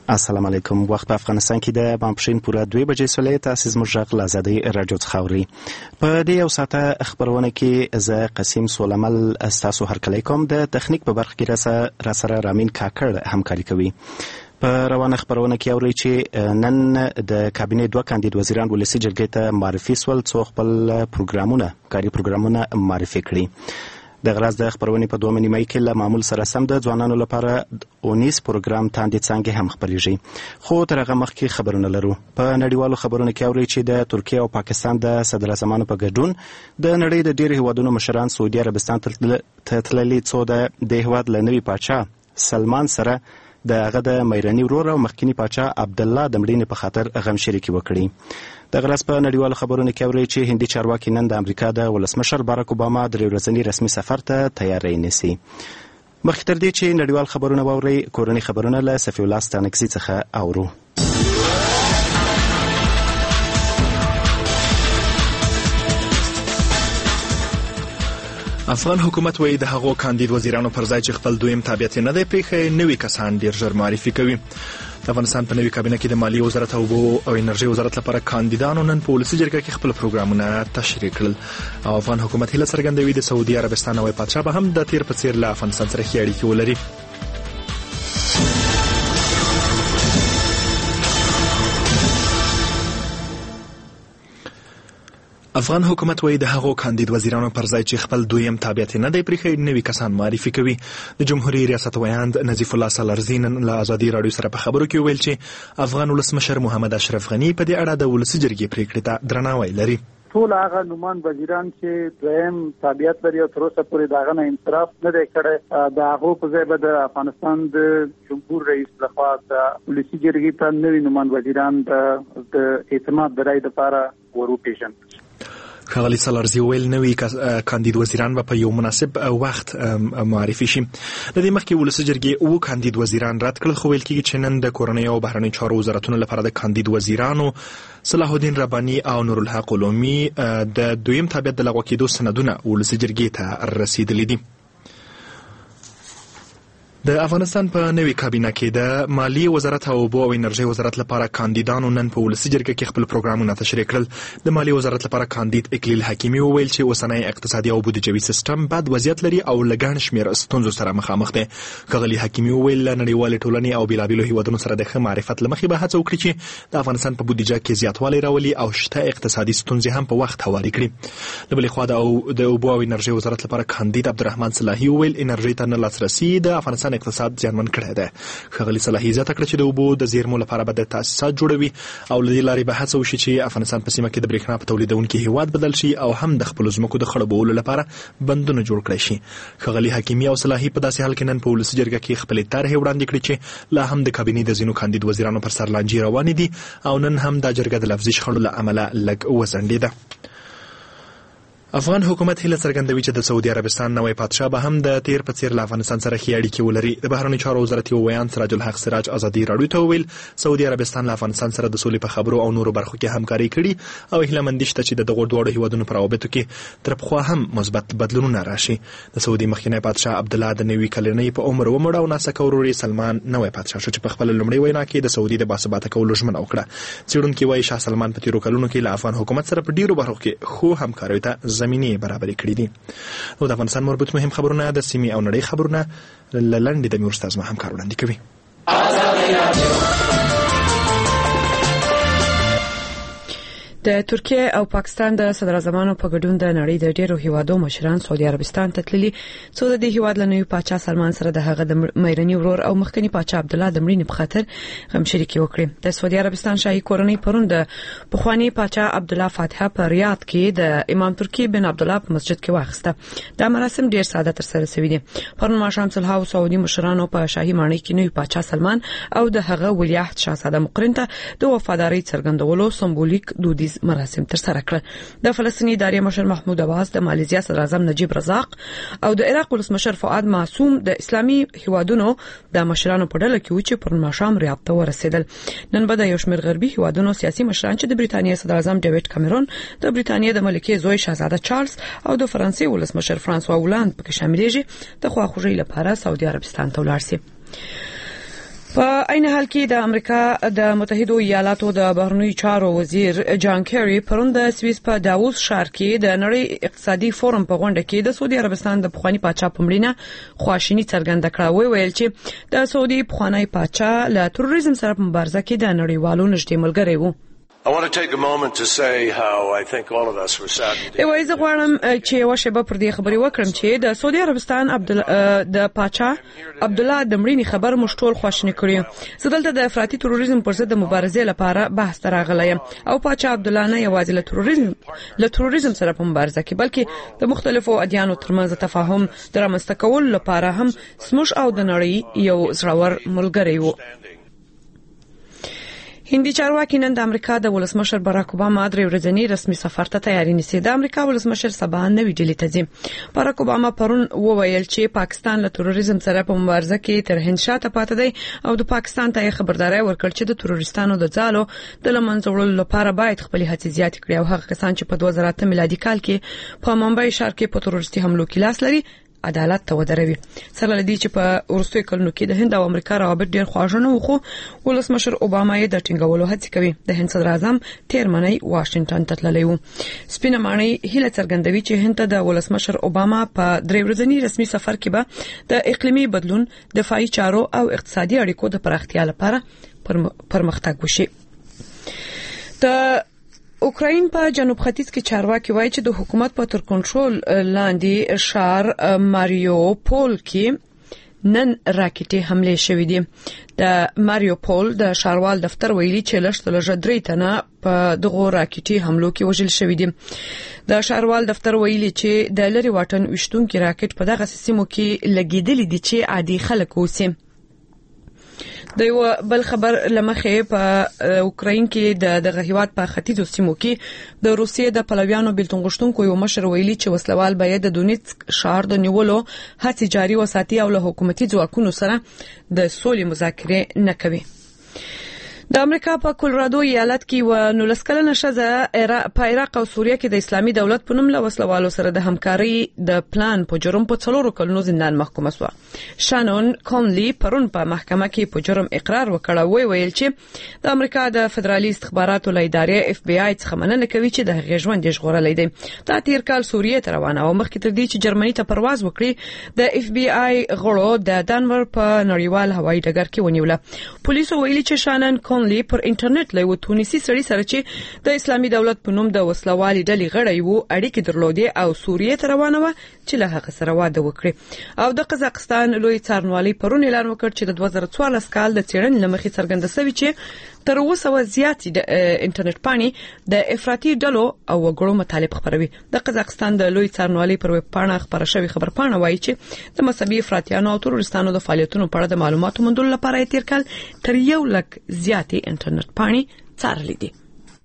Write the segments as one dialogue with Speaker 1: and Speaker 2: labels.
Speaker 1: السلام علیکم. وخت په افغانستان کې د ماسپښین پوره 2 بجې سولې تاسو زموږ غږ له آزادۍ رادیو څخه اورئ. په دې یو ساعته خبرونه کې زه قسیم سولمل تاسو هرکلی کوم. د تخنیک په برخه کې را سره رامین کاکړ همکاري کوي. په روانه خبرونه کې اورئ چې نن د کابینې 2 کاندید وزیران ولسی جرګې ته معرفي سول، څو خپل کاري پروګرامونه معرفي کړي. د غراز د خبرونې په 2 نیمه کې له معمول سره سم د ځوانانو لپاره 19 پروګرام تاندې څنګه هم خبرېږي. خو تر هغه مخکې خبرونه لرو. په نړیوالو خبرونو کې اورئ چې د ترکیه او پاکستان د صدر اعظمانو په ګډون د نړۍ د ډېرو هیوادونو مشران سعودي عربستان ته تللي، څو د هیواد له نوي پاچا سلمان سره د هغه د میرني ورور او مخکنی پاچا عبدالله د مړینې په خاطر غم شریکي وکړي. د غرض په نړیوالو خبرونو کې اورئ چې هندي چارواکي نن د امریکا د ولسمشر باراک اوباما 3 ورځني رسمي سفر ته تیاری نیسي. مخکې تر دې چې نړیوال خبرونه واورئ، کورنۍ خبرونه له صفي الله ستانکزي څخه اورو.
Speaker 2: افغان حکومت وایي د هغو کاندید وزیرانو پر ځای چې خپل دویم تابعیت نه دی پریښی، نوي کسان ډیر ژر معرفي کوي. د افغانستان په نوي کابینه کې د مالیې وزارت او اوبو او انرژي وزارت لپاره کاندیدانو نن په ولسي جرګه کې خپل پروګرامونه تشریح کړل. او افغان حکومت هیله څرګندوي د سعودي عربستان نوی پادشاه به هم د تیر په څیر له افغانستان سره ښې اړیکې ولري. افغان حکومت وایي د هغو کاندید وزیرانو پر ځای چې خپل دویم تابعیت نه دی پریښی، نوي کسان معرفي کوي. د جمهوریت ریاست ویاند نظیف الله سالارزي نن له آزادۍ راډیو سره په خبرو کې ویل چې افغان ولسمشر محمد اشرف غني په دې اړه د ولسي جرګې پریکړې ته درناوی لري.
Speaker 3: ټول هغه نومان وزیران چې دویم تابعیت لري او تر اوسه پورې داغه نه انصراف نه دی کړی، د هغو په ځای به د افغانستان د جمهور رئیس لخوا د ولسي جرګې ته نوي نومان وزیران د اعتماد د رای لپاره وروپېژني.
Speaker 2: ښاغلي سالارزي ویل نوي کاندید وزیران به په یو مناسب وخت معرفي شي. د دې مخکې ولسي جرګې 7 کاندید وزیران رد کړل، خو ویل کېږي چې نن د کورنۍ او بهرنیو چارو وزارتونو لپاره د کاندید وزیرانو صلاح الدین رباني او نور الحق علومي د دویم تابعیت د لغوه کېدو سندونه ولسي جرګې ته رسیدلي دي. د افغانستان په نوي کابینه کې د مالیې وزارت او اوبو او انرژي وزارت لپاره کاندیدانو نن په ولسي جرګه کې خپل پروګرامونه تشریح کړل. د مالیې وزارت لپاره کاندید اکلیل حکیمي وویل چې اوسنی اقتصادي او بودیجوي سیستم بد وضعیت لري او له ګڼ شمېر ستونزو سره مخامخ دی. ښاغلي حکیمي وویل له نړیوالې ټولنې او بېلابېلو هیوادونو سره د ښه معرفت له مخې به هڅه وکړي چې د افغانستان په بودیجه کې زیاتوالی راولي او شته اقتصادي ستونزې هم په وخت هواري کړي. له بلې خوا د اوبو او انرژي وزارت لپاره کاندید عبدالرحمن صلاحي وویل انرژي ته نه لاسرسي د افغانستان اقتصاد زیانمن کړی دی. ښاغلي صلاحي زیاته کړه چې د اوبو د زیرمو لپاره به د تاسیسات جوړوي او له دې لارې به هڅه وشي چې افغانستان په سیمه کې د برېښنا په تولیدونکي هیواد بدل شي او هم د خپلو ځمکو د خړوبولو لپاره بندونه جوړ کړی شي. ښاغلي حکیمي او صلاحي په داسې حال کې نن په ولسي جرګه کې خپلې طرحې وړاندې کړې چې لا هم د کابینې د ځینو کاندید وزیرانو پر سر لانجې روانې دي او نن هم دا جرګه د لفظي شخړو له امله لږ وځنډېده. افغان حکومت هیله څرګندوي چې د سعودي عربستان نوی پادشاه به هم د تیر په څیر له افغانستان سره ښې اړیکې ولري. د بهرنیو چارو وزارت یو ویاند سراج الحق سراج آزادۍ راډیو ته وویل سعودي عربستان له افغانستان سره د سولې په خبرو او نورو برخو کې همکاري کړي او هیلهمندي شته چې دغو دواړو هیوادونو په روابطو کې تر پخوا هم مثبت بدلونونه راشي. د سعودي مخکنی پادشاه عبدالله د نوي کلنۍ په عمر ومړ او ناسکه ورور سلمان نوی پادشاه شو چې په خپل لومړۍ وینا کې د سعودي د باثباته کولو ژمنه وکړه. څېړونکي وایي شاه سلمان په تیرو کلونو کې له افغان حکومت سره په ډیرو برخو کې خو همکاریو ته زمینې برابرې کړي دي. نو د افغانستان مربوط مهم خبرونه د سیمې او نړۍ خبرونه لنډې د میور استاد همکار وړاندې کوي.
Speaker 4: د ترکیه او پاکستان د صدر اعظمانو په ګډون د نړۍ د ډیرو هیوادو مشران سعودي عربستان ته تللي، څو د دې هیواد له نوي پاچا سلمان سره د هغه د میرني ورور او مخکنی پاچا عبدالله د مړینې په خاطر غم شریکي وکړي. د سعودي عربستان شاهي کورنۍ پرون د پخوانی پاچا عبدالله فاتحه په ریاض کې د امام ترکی بن عبدالله په مسجد کې واخیسته. دا مراسم ډیر ساده تر سره شوي دي. پرون ماښام صلحاو سعودي مشرانو په شاهي ماڼۍ کې نوي پاچا سلمان او د هغه ولیعهد شاهزاده مقرن ته د وفاداری څرګندولو سمبولیک دودیز مراسم تر سره کړل. د فلسطیني ادارې مشر محمود عباس، د مالیزیا صدر اعظم نجیب رزاق او د عراق ولسمشر فؤاد معصوم د اسلامي هیوادونو د مشرانو په ډله کې و چې پرون ماښام ریاض ته ورسېدل. نن به د یو شمېر غربي هیوادونو سیاسي مشران چې د بریتانیا صدر اعظم ډیوډ کامرون، د بریتانیا د ملکې زوی شاهزاده چارلز او د فرانسې ولسمشر فرانسوا اولاند پکې شاملېږي د خواخوږۍ لپاره سعودي عربستان ته ولاړ شي. په عین حال کې د امریکا د متحده ایالاتو د بهرنیو چارو وزیر جان کیری پرون د سویس په داووس ښار کې د نړۍ اقتصادي فورم په غونډه کې د سعودي عربستان د پخوانی پاچا په مړینه خواشینی څرګنده کړه. ویل چې د سعودي پخوانی پاچا له تروریزم سره په مبارزه کې د نړیوالو نږدې ملګری و.
Speaker 5: I want to take a moment to say how I think all of us were saddened.
Speaker 4: زه غواړم چې یو شیبه پر دې خبرې وکړم چې د سعودي عربستان د پاچا عبد الله د مړینې خبر مو ټول خواشینی کړی. زه دلته د افراطي تروریزم پر ضد د مبارزې لپاره بحث راغلی یم او پاچا عبد الله نه یوازې له تروریزم سره په مبارزه کې بلکې د مختلفو ادیانو ترمنځ تفاهم د رامنځته کولو لپاره هم زموږ او د نړۍ یو زړور ملګری و. هندي چارواکي نن د امریکا د ولسمشر باراک اوباما درې ورځنی رسمي سفر ته تیاری نیسي. د امریکا ولسمشر سبا نوې ډیلي ته ځي. باراک اوباما پرون وویل چې پاکستان له تروریزم سره په مبارزه کې تر هند شاته پاتې دی او د پاکستان ته خبرداري ورکړ چې د تروریستانو د ځالو د لمنځه وړلو لپاره باید خپل هڅې زیات کړي او هغه کسان چې په 2008 میلادي کال کې په ممبئی ښار کې په تروریستي حملو کې لاس لري عدالت ته ودروي. سره لدی چې په ورستوي کلونو کې د هند او امریکا روابط ډیر خواږه نه وو. ولسمشر اوباما یې د ټینګولو هڅه کوي. د هند صدر اعظم تیر منی واشنگټن ته تللی وو. سپینه ماڼۍ هیله څرګندوي چې هند ته د ولسمشر اوباما په درې ورځنی رسمي سفر کې به د اقلیمي بدلون، دفاعي چارو او اقتصادي اړیکو د پراختیا لپاره پرمختګ وشي. د اوکراین په جنوب ختیځ کې چارواکي وایي چې د حکومت په تر کنټرول لاندې ښار ماریوپول کې نن راکټي حمله شوې دي. د ماریوپول د ښاروال دفتر ویلي چې لږ 3 تنه په دغه راکټي حملو کې وژل شوې دي. د ښاروال دفتر ویلي چې د لری واټن وشتونکو راکټ په دغه سیمو کې لګیدلې دي چې عادي خلک اوسي. د یو بل خبر لمخې په اوکراین کې د غهیوات په ختیځو سیمو کې د روسیې د پلویانو بیلتون غشتونکو یو مشر ویلي چې وسلوال باید د دونیتسک ښار د نیولو هڅې جاري وساتي او له حکومتي ځواکونو سره د سولې مذاکرې نه کوي. د امریکا په کولرادو ایالت کې و 19 کلنه ښځه په عراق او سوریه کې د اسلامي دولت په نوم له وسلوالو سره د همکاري د پلان په جرم په 4 کلونو زندان محکومه شوه. شانون کونلی پرون په محکمه کې په جرم اقرار وکړ او ویل چې د امریکا د فدرالي استخباراتو ادارې اف بی آی څخه مننه کوي چې د هغې ژوند یې ژغورلی دی. دا تیر کال سوریه ته روانه او مخکې تر دې چې جرمني ته پرواز وکړي د اف بی آی غړو د دانور په نړیوال هوایي ډګر کې ونیوله. پولیسو ویلي چې شانون کونلی پر انټرنیټ له تونسي سړي سره چې د اسلامي دولت په نوم د وسلوالي ډلې غړی وو اړیکې درلودې او سوریه ته روانه و چې له هغه سره واده وکړي. او د قزاقستان لوی څارنوالي پرون اعلان وکړ چې د 2014 کال د څېړنې لمخې څرګنده شوی چې تر اوسه زیات د انټرنیټ پاڼې د افراطي ډلو او وګړو مطالب خبروي. د قزاقستان د لوی څارنوالي پر ویب پاڼه خبره شوی خبر پاڼه وایي چې د مذهبي افراطیانو او تروریستانو د فعالیتونو په اړه د معلوماتو موندلو لپاره تیر کال تر 1 لک زیاتې انټرنیټ پاڼې څارلې دي.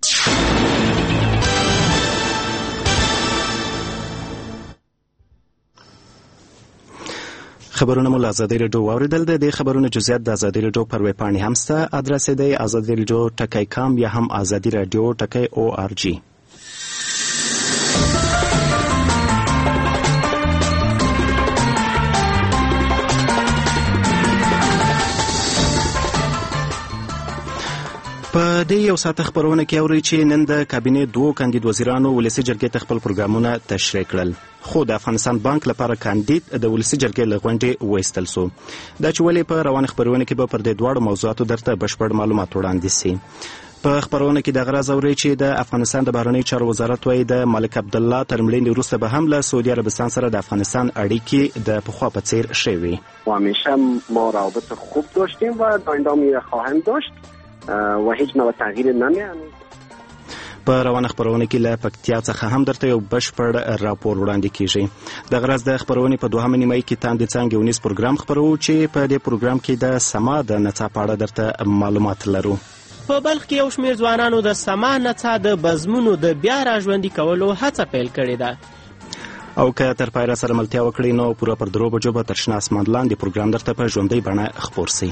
Speaker 1: خبرونه مو له ازادي راډیو واوریدل. د خبرونو جزئیات د ازادي راډیو پر ویب پاڼې هم سته. ادرس یې دی azadiradio.com یا هم azadiradio.org. په دې یو ساعت خبرونه کې اوري چې نن د کابینې 2 کاندید وزیرانو ولسی جرګې ته خپل پروګرامونه تشریح کړل. خو د افغانستان بانک لپاره کاندید د ولسی جرګې لغونډې وېستل سو. دا چې ولې په روان خبرونه کې به پر دې دوه موضوعاتو درته بشپړ معلومات وړاندې سي. په خبرونه کې د غرض اوري چې د افغانستان د بهرنی چارو وزارت وايي د ملک عبد الله تر مړینې وروسته به هم له سعودي عربستان سره د افغانستان اړیکې د پخوا په څیر شوي.
Speaker 6: همیشه ما رابط خوب داشتیم و آینده هم خواهیم داشت و هیچ نوع تغییر نمی‌آمد.
Speaker 1: په روانه خبرونه کې له پکتیا څخه هم درته یو بشپړ راپور وړاندې کیږي. د غرض د خبرونې په 2 نیمه کې تاندې څنګه ونیس پروګرام خبرو چې په دې پروګرام کې د سما د نڅا په اړه درته معلومات لرو.
Speaker 7: په بلخ کې یو شمېر ځوانانو د سما نڅا د بزمونو د بیا راژوندي کولو هڅه پیل کړې ده.
Speaker 1: او که تر پایه سره ملتیا وکړي نو پوره پر 3 بجو به تر شنه اسمان لاندې پروګرام درته په ژوندۍ بڼه خپور سي.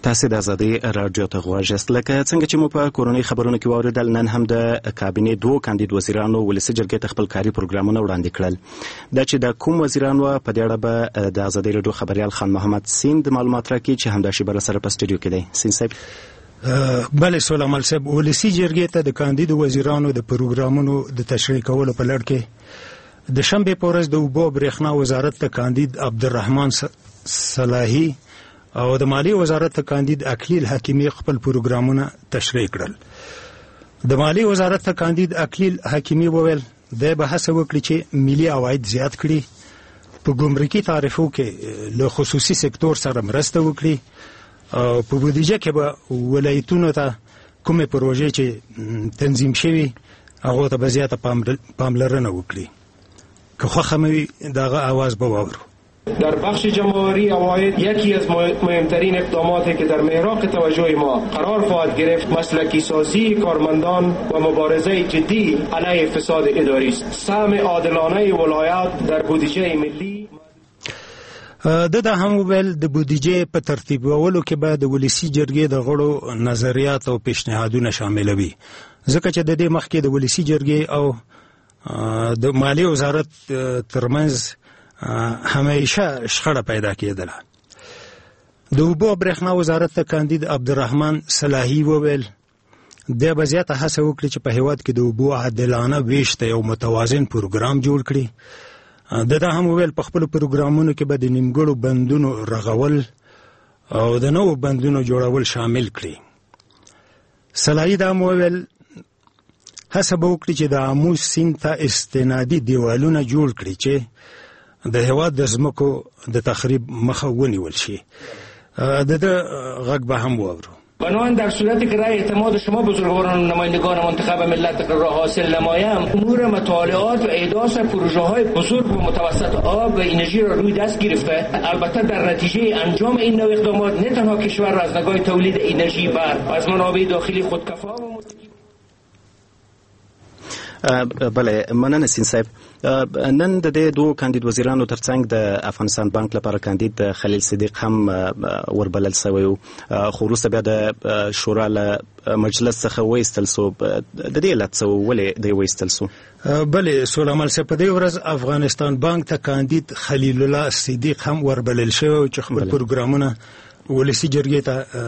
Speaker 1: تاسو د ازادي رادیو ته غواړئ لکه څنګه چې مو په کورونی خبرونو کې واوریدل نن هم د کابینې دوه کاندید وزیرانو ولسی جرګې ته خپل کاري پروګرامونه وړاندې کړل دا چې د کوم وزیرانو په دې اړه به د ازادي رادیو خبريال خان محمد سین د معلومات راکړي چې همداشي بر سره په سټوډیو کې دی سین صاحب
Speaker 8: بله سلام علیکم ولسی جرګې ته د کاندید وزیرانو د پروګرامونو د تشریح کولو په لړ کې د شنبه په ورځ د اوبو برېښنا وزارت ته کاندید عبدالرحمن صلاحی او د مالی وزارت ته کاندید اکلیل حکیمی خپل پروګرامونه تشریح کړل. د مالی وزارت ته کاندید اکلیل حکیمی وویل د به هڅه وکړي چې ملي عواید زیات کړي، په ګمرکي تعرفو کې له خصوصي سکتور سره مرسته وکړي او په بودیجه کې به ولایتونو ته کومې پروژې چې تنظیم شوي هغه ته به زیاته پاملرنه وکړي. که خوښه مې دغه آواز به واورو.
Speaker 9: در بخش جمع‌آوری عواید یکی از مهمترین اقداماتی که در محراق توجه ما قرار خواهد گرفت مسلکی سازی کارمندان و مبارزه جدی علیه فساد اداری است. سهم عادلانه ولایت در بودجه ملی
Speaker 8: د هم ویل د بودیجه په ترتیبولو کې به د ولسی جرګې د غړو نظریات او پیشنهادونه شاملوي، ځکه چې د دې مخکې د ولسی جرګې او د مالی وزارت ترمنځ همیشه شخړه پیدا کېدله. د اوبو برېښنا وزارت ته کاندید عبدالرحمن صلاحی وویل د به زیاته هڅه وکړي چې په هیواد کې د اوبو عادلانه ویش ته یو متوازن پروګرام جوړ کړي. د هم ویل په خپل پروګرامونو کې به د نیمګړو بندونو رغول او د نوو بندونو جوړول شامل کړي. صلاحی دا وویل هڅه به وکړي چې د آمو سیند ته استنادي دیوالونه جوړ کړي چې د هیواد د ځمکو د تخریب مخه ونیول شي. د غږ به هم واورو.
Speaker 9: بنابراین در صورتی که رأی اعتماد شما بزرگواران و نمایندگان منتخب ملت را حاصل نمایم، امور مطالعات و احداث پروژه‌های بزرگ و متوسط آب و انرژی را روی دست گرفته. البته در نتیجه انجام این نوع اقدامات نه تنها کشور را از نگاه تولید انرژی و از منابع داخلی خودکفا و
Speaker 1: بله مننه سین صاحب. نن د دې دوه کاندید وزیرانو ترڅنګ د افغانستان بانک لپاره کاندید خلیل صدیق هم وربلل شوی خو وروسته بیا د شورا له مجلس څخه وایستل سو. د دې علت څه ولې دی وایستل سو؟
Speaker 8: بله سلام علیکم. په دې ورځ افغانستان بانک ته کاندید خلیل الله صدیق هم وربلل شوی چې خپل پروګرامونه ولسی جرګې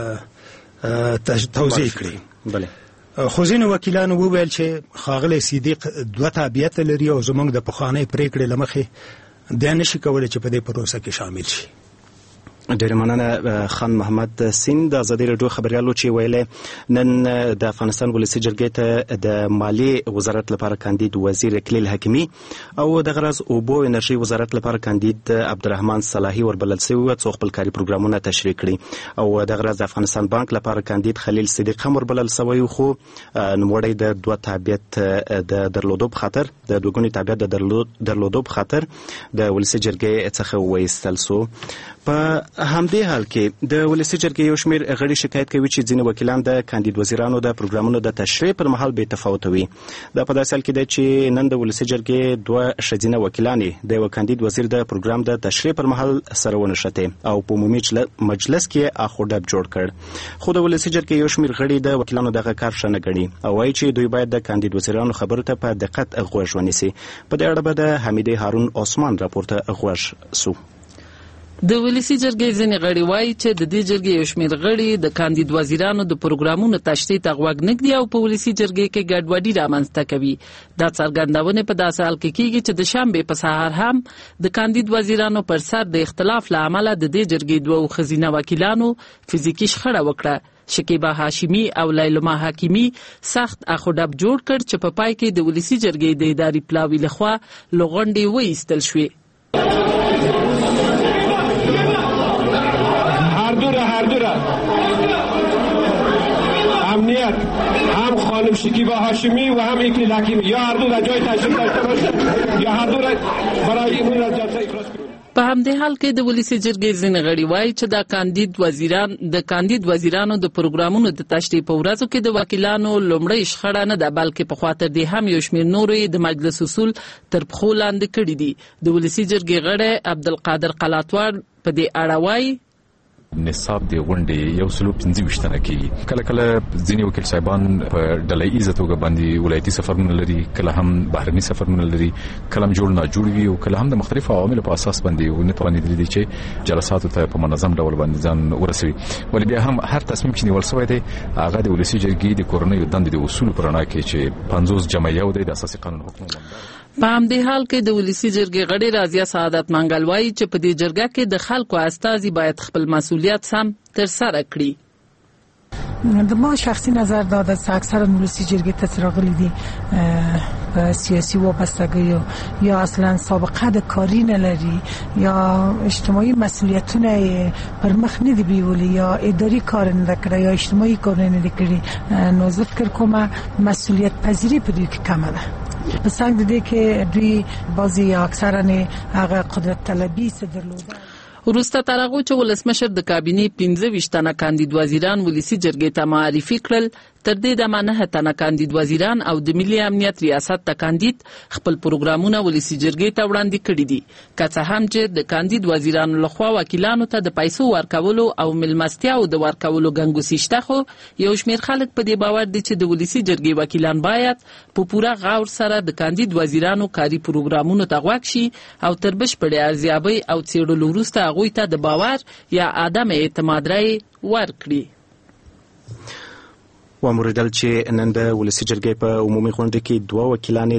Speaker 8: ته توضیح کړي.
Speaker 1: بله
Speaker 8: خو ځینې وکیلانو وویل چې ښاغلی صدیق دوه تابعیت لري او زموږ د پخوانۍ پریکړې له مخې دی نشي کولی چې په دې پروسه کې شامل شي.
Speaker 1: ډېر مننه خان محمد سین د ازادي رادیو خبريالو چې ویلې نن د افغانستان ولسی جرګې ته د مالی وزارت لپاره کاندید وزیر اکلیل حکیمی او د غرض اوبو انرژي وزارت لپاره کاندید عبدالرحمن صلاحی وربلل شوی څو خپل کاري پروګرامونه تشریح کړي او د غرض د افغانستان بانک لپاره کاندید خلیل صدیق هم وربلل شوی خو نوموړی د دوه تابعیت د درلودو په خاطر د دوګونی تابعیت د درلودو په خاطر د ولسی جرګې څخه وایستل سو. په همدې حال کې د ولسی جرګې یو شمېر غړي شکایت کوي چې ځینې وکیلان د کاندید وزیرانو د پروګرامونو د تشریح پر مهال بې تفاوت وي. دا په داسې حال کې ده چې نن د ولسی جرګې دوه ښځینه وکیلانې د یو کاندید وزیر د پروګرام د تشریح پر مهال سره ونښتې او په عمومي مجلس کې اخوډب جوړ کړ. خو د ولسی جرګې یو شمېر غړي د وکیلانو دغه کار ښه نه ګڼي او وایي چې دوی باید د کاندید وزیرانو خبرو ته په دقت غوږ ونیسي. په دې اړه به د حمیدې هارون عثمان راپورته غوږ سو.
Speaker 10: د ولسی جرګې ځینې غړي وایي چې د دې جرګې یو شمېر غړي د کاندید وزیرانو د پروګرامونو تشریح ته غوږ نه ږدي او په ولسی جرګې کې ګډوډي رامنځته کوي. دا څرګندونه په داسې حال کې کیږي چې د شنبې په سهار هم د کاندید وزیرانو پر سر د اختلاف له امله د دې جرګې دوه ښځینه وکیلانو فزیکي شخړه وکړه. شکیبا هاشمی او لیلما حکیمی سخت اخوډب جوړ کړ چې په پای کې د ولسی جرګې د اداري پلاوي لخوا لغونډې وایستل شوې.
Speaker 9: امنیت هم خانم شکیبا هاشمی و هم اکلیل حکیمی یا هر دو در جای تشریف داشته باشند یا هر دو برای امور از جلسه اخراج کنند.
Speaker 10: په همدې حال کې د ولسی جرګې ځینې غړي وایي چې د کاندید وزیرانو د پروګرامونو د تشریح په ورځو کې د وکیلانو لومړی شخړه نه ده بلکې په خاطر دې هم یو شمېر نورې د مجلس اصول تر پښو لاندې کړي دي. د ولسی جرګې غړی عبدالقادر قلاتوار په دې اړه وایي
Speaker 11: نصاب دی غونډې یو سلو 25 تنه کېږي. کله کله ځینې وکیل صاحبان په ډله ایزه توګه باندې ولایتي سفرونه لري، کله هم بهرني سفرونه لري، کله هم جوړ نه جوړ وي او کله هم د مختلفو عواملو په اساس باندې ونه توانېدل چې جلساتو ته په منظم ډول باندې ځان ورسوي. ولې بیا هم هر تصمیم چې نیول شوی دی هغه د ولسی جرګې د کورنۍ دندې د اصول پر اړه کې چې 50 جمع یو د اساسي قانون حکم
Speaker 10: په همدې حال کې د ولسی جرګې غړي راضیه سعادت منګل وایي چې په دې جرګه کې د خلکو استازي باید خپل مسؤلیت سم ترسره کړي.
Speaker 12: د ما شخصي نظر دا د اکثر ولسی جرګې ته راغلي دي په سیاسي وابستګي یا اصلا سابقه د کاری نه لري یا اجتماعي مسؤلیتونه پر مخ نه دی بیولي یا اداري کار نه کړی یا اجتماعي کار نه کړی، نو زه فکر کوم مسؤلیت پذیری په دې کې کمه ده. په څنګه دي کې دوی بعضي اکثرا هغه قدرت طلبي څه درلوده.
Speaker 10: وروسته تر هغه چې ولسمشر د کابینې 15 تنه کاندید وزیران ولسی جرګې ته معرفي کړل، تر دې د 9 تنه کاندید وزیران او د ملي امنیت ریاست ته کاندید خپل پروګرامونه ولسی جرګې ته وړاندې کړي دي. که څه هم چې د کاندید وزیرانو لخوا وکیلانو ته د پیسو ورکولو او ملمستیاو د ورکولو ګنګوسې شته، خو یو شمېر خلک په دې باور دي چې د ولسی جرګې وکیلان باید په پوره غور سره د کاندید وزیرانو کاري پروګرامونو ته غوږ شي او تر بشپړې ارزیابۍ او څېړلو وروسته هغوی ته د باور یا عدم اعتماد رای ورکړي.
Speaker 1: وموردل چې نن د ولسی جرګې په عمومي غونډه کې 2 وکیلان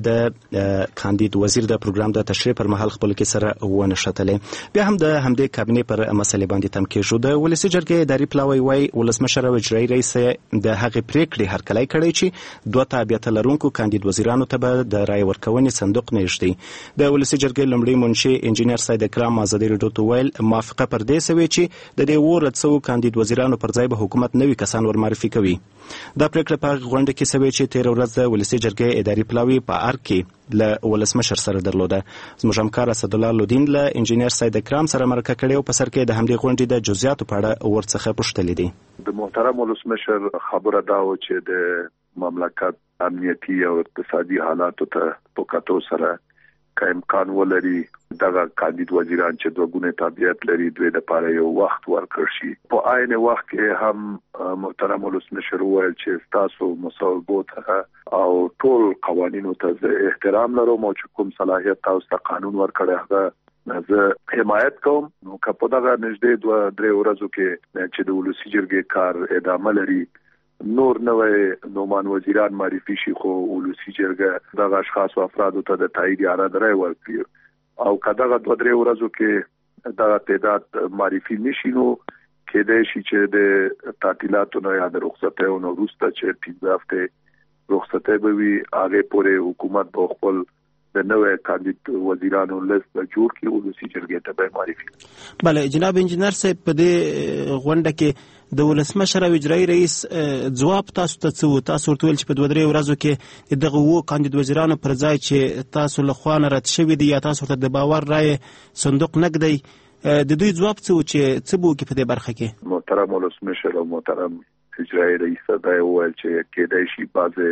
Speaker 1: د کاندید وزیر د پروګرام د تشریح پر مهال خپل کې سره ونه شتلې. بیا هم د همدې کابینې پر مسلې باندې تم کې شو. د ولسی جرګې اداري پلاوی وای ولسمشر او اجرایي رئیس د هغې پریکړې هرکلی کړی چې 2 تابعیت لرونکو کاندید وزیرانو ته به د رای ورکونې صندوق نه ایږدي. د ولسی جرګې لومړی منشي انجینر سید اکرام آزادي رادیو ته ویل موافقه پر دې سوي چې د دې ورڅو کاندید وزیرانو پر ځای به حکومت نوي کسان ور معرفي کوي. دا پریکړه په غونډه کې سوي چې 13 ورځ د ولسی جرګې اداري پلاوی په ار کې له ولسمشر سره درلوده. زموږ همکار اسد الله لودین له انجینر سید اکرام سره مرکه کړې او په سر کې د همدې غونډې د جزئیاتو په اړه ورڅخه پوښتلې دي.
Speaker 13: د محترم ولسمشر خبره دا و چې د مملکت امنیتي او اقتصادي حالاتو ته په کتو سره که امکان ولري دغه کاندید وزیران چې 2 ګونه تابعیت لري دوی د پاره یو وخت ورکړ شي. په عین وخت کې هم محترم ولسمشر وویل چې تاسو مصوبو ته او ټول قوانینو ته احترام لرم او چې کوم صلاحیت تاسو ته قانون ورکړی هغه زه حمایت کوم. نو که په دغه نږدې 2-3 ورځو کې چې د ولسی جرګې کار ادامه لري نور نوې نومان وزیران معرفي شي خو ولسی جرګه دغه اشخاص او افراد ته د تایید اراده راي ورکړي او کداغه 2-3 ورځو کې دغه تعداد معرفي نشي نو کېدای شي چې د تعطیلاتو نه یا د رخصتیو نو وروسته چې 15 هفته رخصتۍ به وي هغه پورې حکومت به خپل د نوې کاندید وزیرانو لیست جوړ کړي او ولسی جرګې ته به معرفي.
Speaker 7: بله جناب انجینر صاحب په دې غونډه کې د ولسمشر او اجرایي رئیس ځواب تاسو ته څه و؟ تاسو ورته ویل چې په 2-3 ورځو کې دغه کاندید وزیرانو پر ځای چې تاسو له خوا نه رد شوي دي یا تاسو ته د باور رای صندوق نګدی، د دوی ځواب څه و چې څه به وکړي په دې برخه کې؟
Speaker 13: محترم ولسمشر او محترم اجرایي رئیس دا ویل چې کېدای شي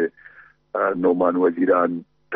Speaker 13: بعض نومان وزیران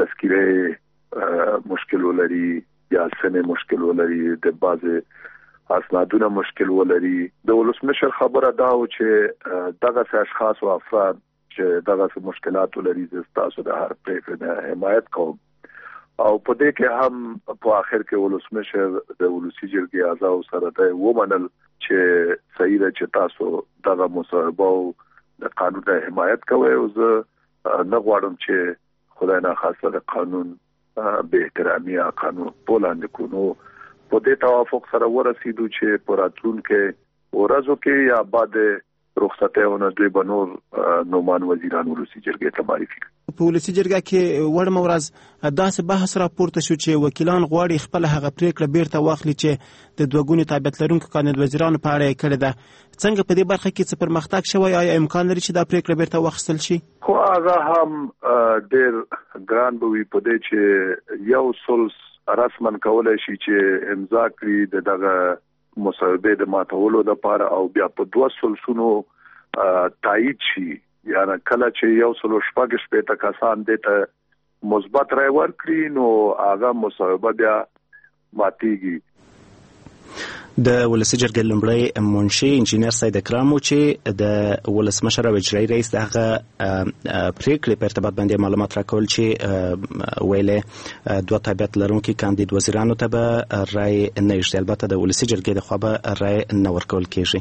Speaker 13: تذکیره مشکل ولري یا سنه مشکل ولري د بعض اسنادونه مشکل ولري. د ولسمشر خبره دا و چې دغه اشخاص او افراد چې دغه مشکلات ولري تاسو د هر پریکړې حمایت کوم او په دې کې هم په اخر کې ولسمشر د ولسی جرګې اعضاء سره دا ومنل چې صحیح ده چې تاسو دغه مصوبه د قانون د حمایت کوئ او زه نه غواړم چې خدای نه خاصه د قانون به احترامي قانون بولند کونو په دې توافق سره ورسېدو چې په راتلونکو ورځو کې یا بعد رخصتیونه دوی بنور نومان وزیران ولسی جرګې ته معرفي کړي.
Speaker 7: په ولسی جرګه کې وړم ورځ داسې بحث راپورته شو چې وکیلان غواړي خپل هغه پریکړه بیرته واخلي چې د 2 ګونې تابعیت لرونکو کاندید وزیرانو په اړه کړې ده. څنګه په دې برخه کې څه پرمختګ شوی؟ آیا امکان لري چې دا پریکړه بیرته واخیستل شي؟
Speaker 13: خو هغه هم ډېر ګران به وي په دې چې یو سلس رسمن کولای شي چې امضا کړي دغه مصوبه د ماتولو لپاره او بیا په 2 سلسونو تایید شي یعنی کله چې یو سلو شپږ کسان دته مثبت رای ورکړي نو هغه مصوبه بیا ماتيږي.
Speaker 1: د ولسی جرګې لومړی منشي انجینر سید اکرام چې د ولسمشر او اجرایي رئیس دغه پریکړې په ارتباط باندې معلومات راکول چې ویلې دوه تابعیت لرونکي کاندید وزیرانو ته به رای نه ایږدي، البته د ولسی جرګې د خوا به رای نه ورکول کیږي.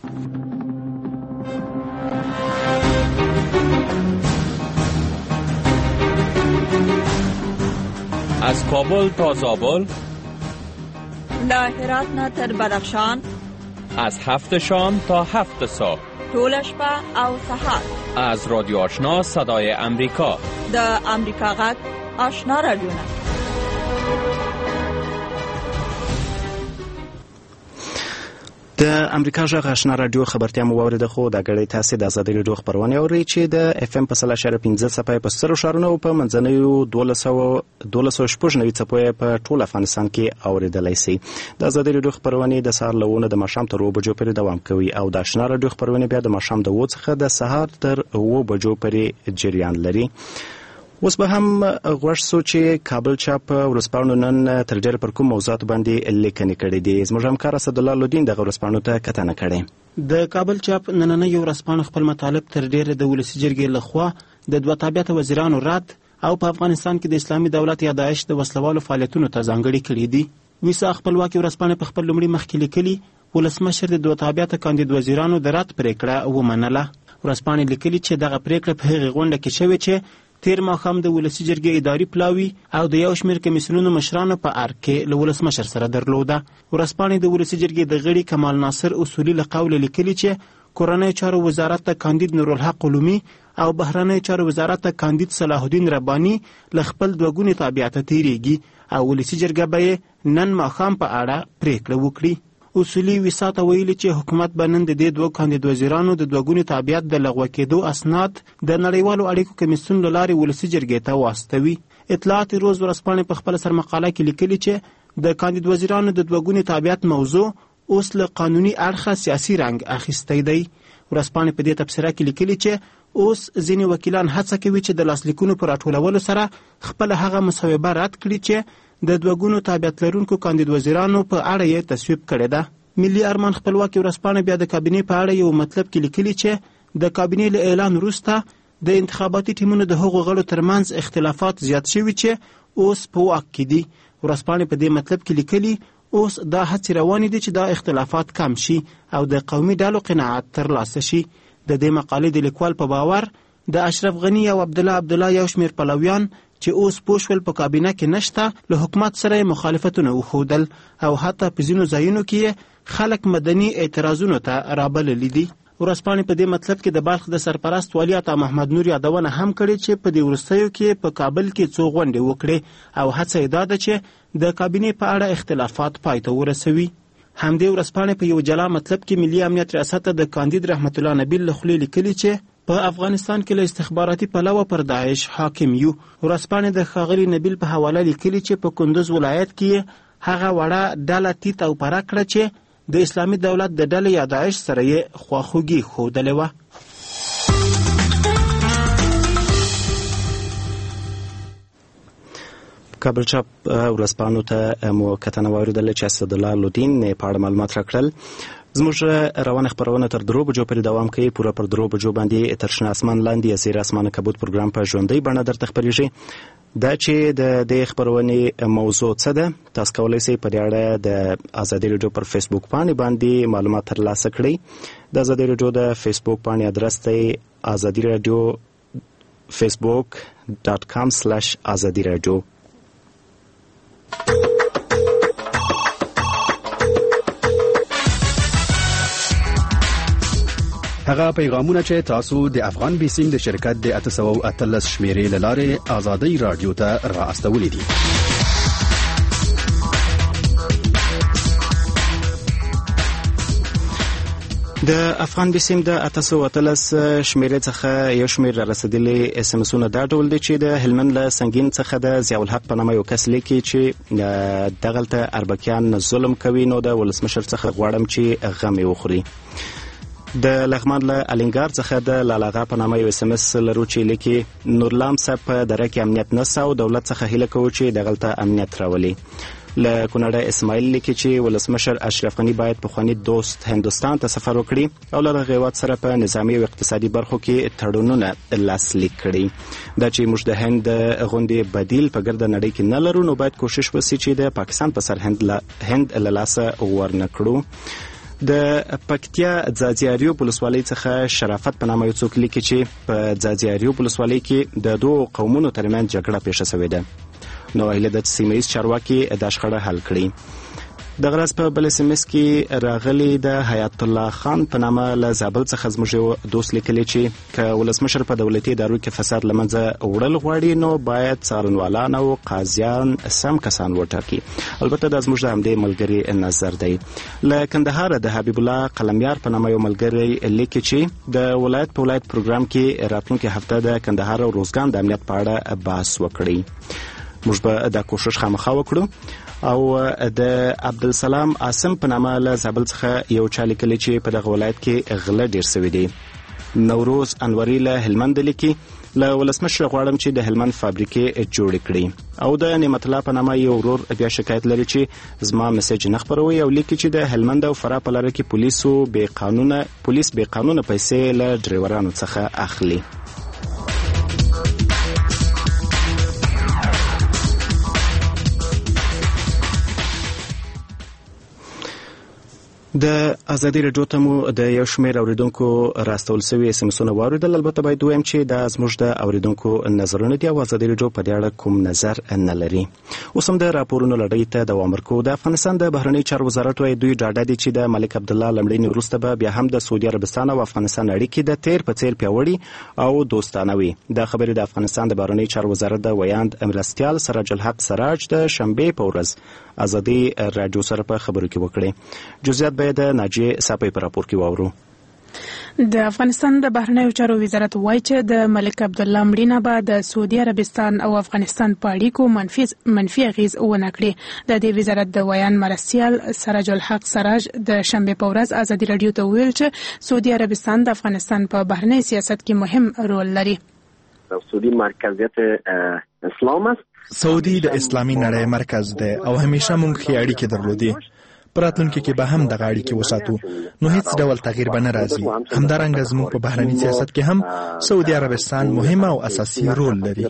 Speaker 14: از کابل تا زابل،
Speaker 15: له هرات نه تر بدخشان،
Speaker 14: از 7 شام تا 7 صبح،
Speaker 15: ټول شپه او سهار،
Speaker 14: از رادیو آشنا صدای امریکا،
Speaker 15: د امریکا غږ آشنا رادیو.
Speaker 1: د امریکا غږ آشنا رادیو خبرتیا مو واوریده، خو د غړي تاسو د ازادي رادیو خبرونه اورئ چې د اف ام په 0.5 صفحه په سر شارونه او په منځنیو 1290 صفحه په ټول افغانستان کې اوریدلای شئ. د ازادي رادیو خبرونه د سهار له 9 د ماښام تر 2 بجو پورې دوام کوي او د آشنا رادیو خبرونه بیا د ماښام د 2 څخه د سهار تر 2 بجو پورې جریان لري. اوس به هم غوښ سو چې کابل چاپ ورسپانو نن تر ډیره پر کوم موضوعات باندې لیکنې کړې دي. زموږ همکار اسد الله لودین د ورسپانو ته کتنه کړې.
Speaker 7: د کابل چاپ نننۍ ورسپانو خپل مطالب تر ډیره د ولسی جرګې لخوا د دوه تابعیت وزیرانو رد او په افغانستان کې د اسلامي دولت یا داعش د وسلوالو فعالیتونو ته ځانګړي کړي دي. ویسا خپلواکي ورسپانو په خپل لومړي مخکې لیکلي ولسمشر د دوه تابعیت کاندید وزیرانو د رد پریکړه ومنله. ورسپانو لیکلي چې دغه پریکړه په هغه غونډه کې شوې چې تیر ماښام د ولسی جرګې اداري پلاوي او د یو شمېر کمیسیونونو مشرانو په ارګ کې له ولسمشر سره درلوده. ورسپانې د ولسی جرګې د غړي کمال ناصر اصولي له قوله لیکلي چې کورنۍ چارو وزارت ته کاندید نورالحق علومي او بهرنۍ چارو وزارت ته کاندید صلاح الدین رباني له خپل دوه ګونې تابعیت تیریږي او ولسی جرګه به نن ماښام په اړه پریکړه وکړي. اصولي ویسا ته ویلي چې حکومت به نن د دې دوه کاندید وزیرانو د دوه ګونې تابعیت د لغوه کېدو اسناد د نړیوالو اړیکو کمیسیون له لارې ولسی جرګې ته واستوي. اطلاعات روز ورځپاڼې په خپل سرمقاله کې لیکلي چې د کاندید وزیرانو د دوه ګونې تابعیت موضوع اوس له قانوني اړخه سیاسي رنګ اخیستی دی. ورځپاڼې په دې تبصره کې لیکلي چې اوس ځینې وکیلان هڅه کوي چې د لاسلیکونو پر راټولولو سره خپل هغه مصوبه رد کړي چې د دوه ګونو تابعیت لرونکو کاندید وزیرانو په اړه یې تصویب کړی ده. ملي ارمان خپلواکي ورځپاڼه بیا د کابینې په اړه یو مطلب کې لیکلي چې د کابینې له اعلان وروسته د انتخاباتي ټیمونو د هغو غړو ترمنځ اختلافات زیات شوي چې اوس په واک کې دي. ورځپاڼې په دې مطلب کې لیکلي اوس دا هڅې روانې دي چې دا اختلافات کم شي او د قومي ډلو قناعت ترلاسه شي. د دې مقالې د لیکوال په باور د اشرف غنی او عبدالله یو شمېر پلویان چې اوس پوښول په کابینه کې نشته له حکومت سره مخالفتونه وښودل او حتی په ځینو ځایونو کې خلک مدني اعتراضونو ته رابللي دي. ورځپاڼې په دې مطلب کې د بلخ د سرپرست والي عطا محمد نور یادونه هم کړې چې په دې وروستیو کې په کابل کې څو غونډې وکړې او هڅه یې دا ده چې د کابینې په اړه اختلافات پای ته ورسوي. همدې ورځپاڼې په یو جلا مطلب کې ملي امنیت ریاست ته د کاندید رحمت الله نبیل له خولې لیکلي چې په افغانستان کې له استخباراتي پلوه پر داعش حاکم یو. ورځپاڼې د ښاغلي نبیل په حواله لیکلي چې په کندوز ولایت کې هغه وړه ډله تیت او پره کړه چې د اسلامي دولت د ډلې یا داعش سره یې خواخوږي ښودلې وه.
Speaker 1: کابل چاپ ورځپاڼو ته مو کتنه واوریدله چې اسد الله لودین په اړه معلومات راکړل. زموږ روانه خبرونه تر 2 بجو پورې دوام کوي. پوره پر 2 بجو باندې تر شنه اسمان لاندې زیر اسمان کبوت پروګرام په ژوندۍ بڼه درته خبرېږي. دا چې د دې خبرونې موضوع څه ده تاسو کولای شئ په دې اړه د ازادي رادیو پر فیسبوک باندې معلومات ترلاسه کړئ. د ازادي رادیو د فیسبوک باندې ادرس دی ازادي رادیو facebook.com/azadi radio.
Speaker 16: هغه پیغامونه چې تاسو د افغان بیسیم د شرکت د 813 شمیرې لاره ازادي رادیو ته را استولې دي.
Speaker 1: د افغان بیسیم د 813 شمیرې څخه یو شمیر رسیدلي اس ام اسونه دا ډول دي چې د هلمند له سنگین څخه د ضیاء الحق په نامه یو کس لیکي چې دغلته اربکیان ظلم کوي نو د ولسمشر څخه غواړم چې غم وخوري. د لغمان له الینګار څخه د لالاغا په نامه یو اس ام اس لرو چې لیکي نورلام صاحب په دره کې امنیت نشته او دولت څخه هیله کوي چې دغلته امنیت راولي. له کونړه اسماعیل لیکي چې ولسمشر اشرف غنی باید پخوانی دوست هندستان ته سفر وکړي او له هغوی سره په نظامی او اقتصادي برخو کې تړونونه لاسلیک کړي دا چې موږ د هند غونډې بدیل په ګرد نړۍ کې نه لرو نو باید کوشش وشي چې د پاکستان په سر هند له لاسه ورنکړو د پکتیا ځاځیاریو ولسوالۍ څخه شرافت په نامه یو څوک لیکي چې په ځاځیاریو ولسوالۍ کې د دوه قومونو ترمنځ جګړه پیښه شوې ده نو ایله د سیمه‌ایز چارواکي د شخړه حل کړي د غرض په بل سیمس کې راغلي د حیات الله خان په نامه له زابل څخه زموږ دوست لیکلي چې ک ولسمشر په دولتي ادارو کې فساد لمنځه وړل غواړي نو باید څارنوالان او قاضیان سم کسان وټاکي البته د زموږ د همدې ملګری نظر دی له کندهار د حبیب الله قلمیار په نامه یو ملګری لیکي چې د ولایت په ولایت پروګرام کې راتلونکي هفته د کندهار او روزګان د امنیت په اړه بحث وکړي موږ به دا کوشش خامخا وکړو او د عبدالسلام عاصم په نامه له زابل څخه یو چا لیکلی چې په دغه ولایت کې غله ډیر سوي دي نوروز انوري له هلمند لیکي له ولسمشر غواړم چې د هلمند فابریکې جوړې کړي او د نعمت الله په نامه یو ورور بیا شکایت لري چې زما میسج نه خبروي او لیکي چې د هلمند او فراه په لاره کې پولیس بې قانونه پیسې له ډرایورانو څخه اخلي د ازادي رادیو ته مو د یو شمېر اوریدونکو راستول شوی اس ام اسونه واوریدل البته باید وایم چې د زموږ د اوریدونکو نظرونه دي او ازادي رادیو په دې اړه کوم نظر نه لري اوس هم د راپورونو لړۍ ته دوام ورکوو د افغانستان د بهرنی چارو وزارت وايي دوی ډاډه دي چې د ملک عبدالله لمړي وروسته به بیا هم د سعودي عربستان او افغانستان اړیکې د تیر په څیر پیاوړي او دوستانه وي د خبرې د افغانستان د بهرنی چارو وزارت د ویاند مرستیال سراج الحق سراج د شنبه په ورځ ازادي رادیو سره په خبرو کې وکړي جزئیات به د ناجیه صاحب په راپور کې واورو
Speaker 17: د افغانستان د بهرنیو چارو وزارت وایي چې د ملک عبدالله مړینه به د سعودي عربستان او افغانستان په اړیکو منفي اغیز ونه کړي د دې وزارت د ویان مرستیال سراج الحق سراج د شنبه په ورځ ازادي رادیو ته ویل چې سعودي عربستان د افغانستان په بهرنی سیاست کې مهم رول لري
Speaker 6: سعودي مرکزیت اسلام است
Speaker 2: سعودي د اسلامي نړۍ مرکز دی او همیشه موږ ښې اړیکې درلودې پراتلونکي کې به هم د اړیکې وساتو نو هیڅ ډول تغییر به نه راځي همدارنګه زموږ په بهرني سیاست کې هم سعودي عربستان مهم او اساسي رول لري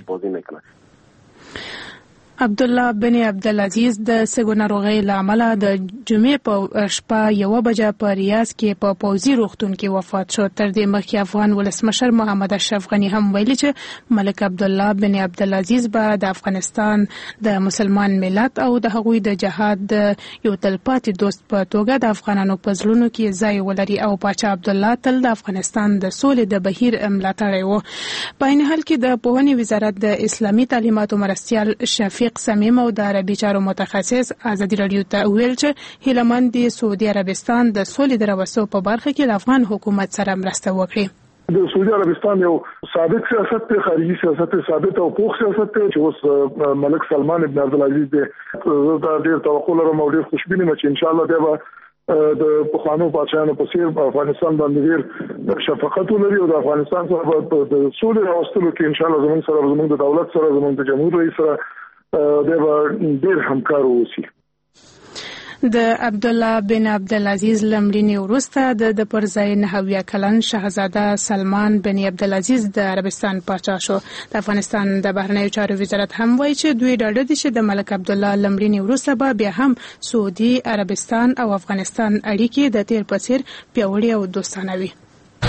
Speaker 17: عبدالله بن عبدالعزیز د سږو ناروغۍ له امله د جمعې په شپه 1 بجه په ریاض کې په پوځي روغتون کې وفات شو تر دې مخکې افغان ولسمشر محمد اشرف غنی هم ویلي چې ملک عبدالله بن عبدالعزیز به د افغانستان د مسلمان ملت او د هغوی د جهاد د یو تلپاتې دوست په توګه د افغانانو په زړونو کې ځای ولري او پاچا عبدالله تل د افغانستان د سولې د بهیر ملاتړی و په عین حال کې د پوهنې وزارت د اسلامي تعلیماتو مرستیال شفیق سمیم او د عربي چارو متخصص ازادي رادیو ته ویل چې هیلمند د سعودي عربستان د سولې د راوستو په برخه کې د افغان حکومت سره مرسته وکړي
Speaker 18: د سعودي عربستان یو ثابت سیاست ته خارجي سیاست ثابت او پوخ سیاست ته چې اوس ملک سلمان ابن عبدالعزیز د ډیر توقع لرم او ډیر خوشبینه یم چې ان شاء الله دا د پخوانو پاچانو په څیر په افغانستان باندې ډیر شفقت ولري او د افغانستان سره د سولې راوستلو کې ان شاء الله زموږ د دولت سره زموږ د جمهور رئیس سره ډېر همکار اوسي
Speaker 17: د عبدالله بن عبدالعزیز لمړینې وروسته د پرځای 9 کلن شاهزاده سلمان بن عبدالعزیز د عربستان پاچا شو د افغانستان د بهرنیو چارو وزارت هم وایي چې دوی ډاډه دي چې د ملک عبدالله لمړینې وروسته به بیا هم سعودي عربستان او افغانستان اړیکې د تیر په څیر پیاوړې او دوستانه وي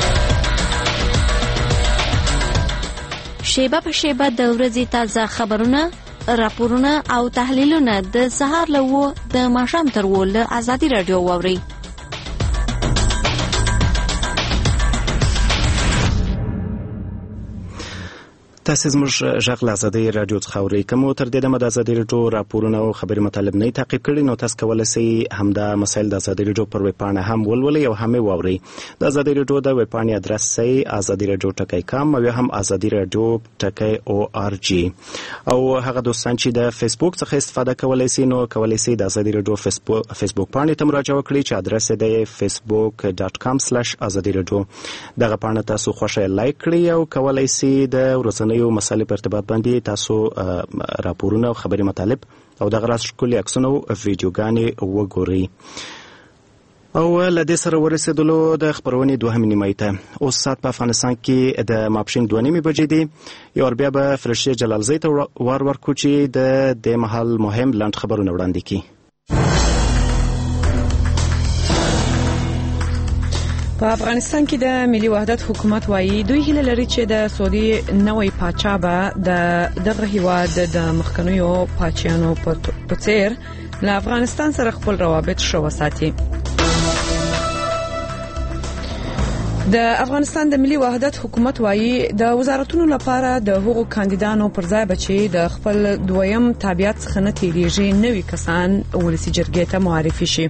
Speaker 19: شیبه په شیبه د ورځې تازه خبرونه راپورونه او تحلیلونه د سهار له 9 د ماښام تر 10 له ازادي رادیو واوري
Speaker 1: تاسو زموږ ژغ له ازادي رادیو څخه اورئ کوم تر دې د ازادي رادیو راپورونه او خبري مطالب نه تعقیب کړي نو تاسو کولای شئ همدا مسایل د ازادي رادیو پر ویب پاڼه هم ولولئ او هم واورئ د ازادي رادیو د ویب پاڼې ادرس یې azadiradio.com او هم azadiradio.org او هغه دوستان چې د فیسبوک څخه استفاده کولای شي نو کولای شي د ازادي رادیو فیسبوک پاڼې ته مراجعه وکړئ چې ادرس یې د facebook.com/azadiradio دغه پاڼه تاسو خوښه لایک کړئ او کولای شئ د ورځنیو مسایلو په ارتباط باندې تاسو راپورونه او خبري مطالب او د غراس ښکلي عکسونه او ویډیوګانې وګورئ. او لدې سره ورسېدلو د خبرونې دوهمې نیمایي ته. اوس ساعت په افغانستان کې د ماپښین 2:30 بجې دی. یو بیا به فرشته جلالزی ته وار ورکو چې د مهال مهم لاند خبرونه وړاندې کړي.
Speaker 4: په افغانستان کې د ملي وحدت حکومت وایي دوی هیله لري چې د سعودي نوې پاچا به دغه هیواد د مخکنیو پاچیانو په څیر له افغانستان سره خپل روابط ښه وساتي. د افغانستان د ملي وحدت حکومت وایي د وزارتونو لپاره د هغو کاندیدانو پر ځای بچي د خپل دویم تابعیت څخه نه تیریږي نوي کسان ولسی جرګې ته معرفي شي.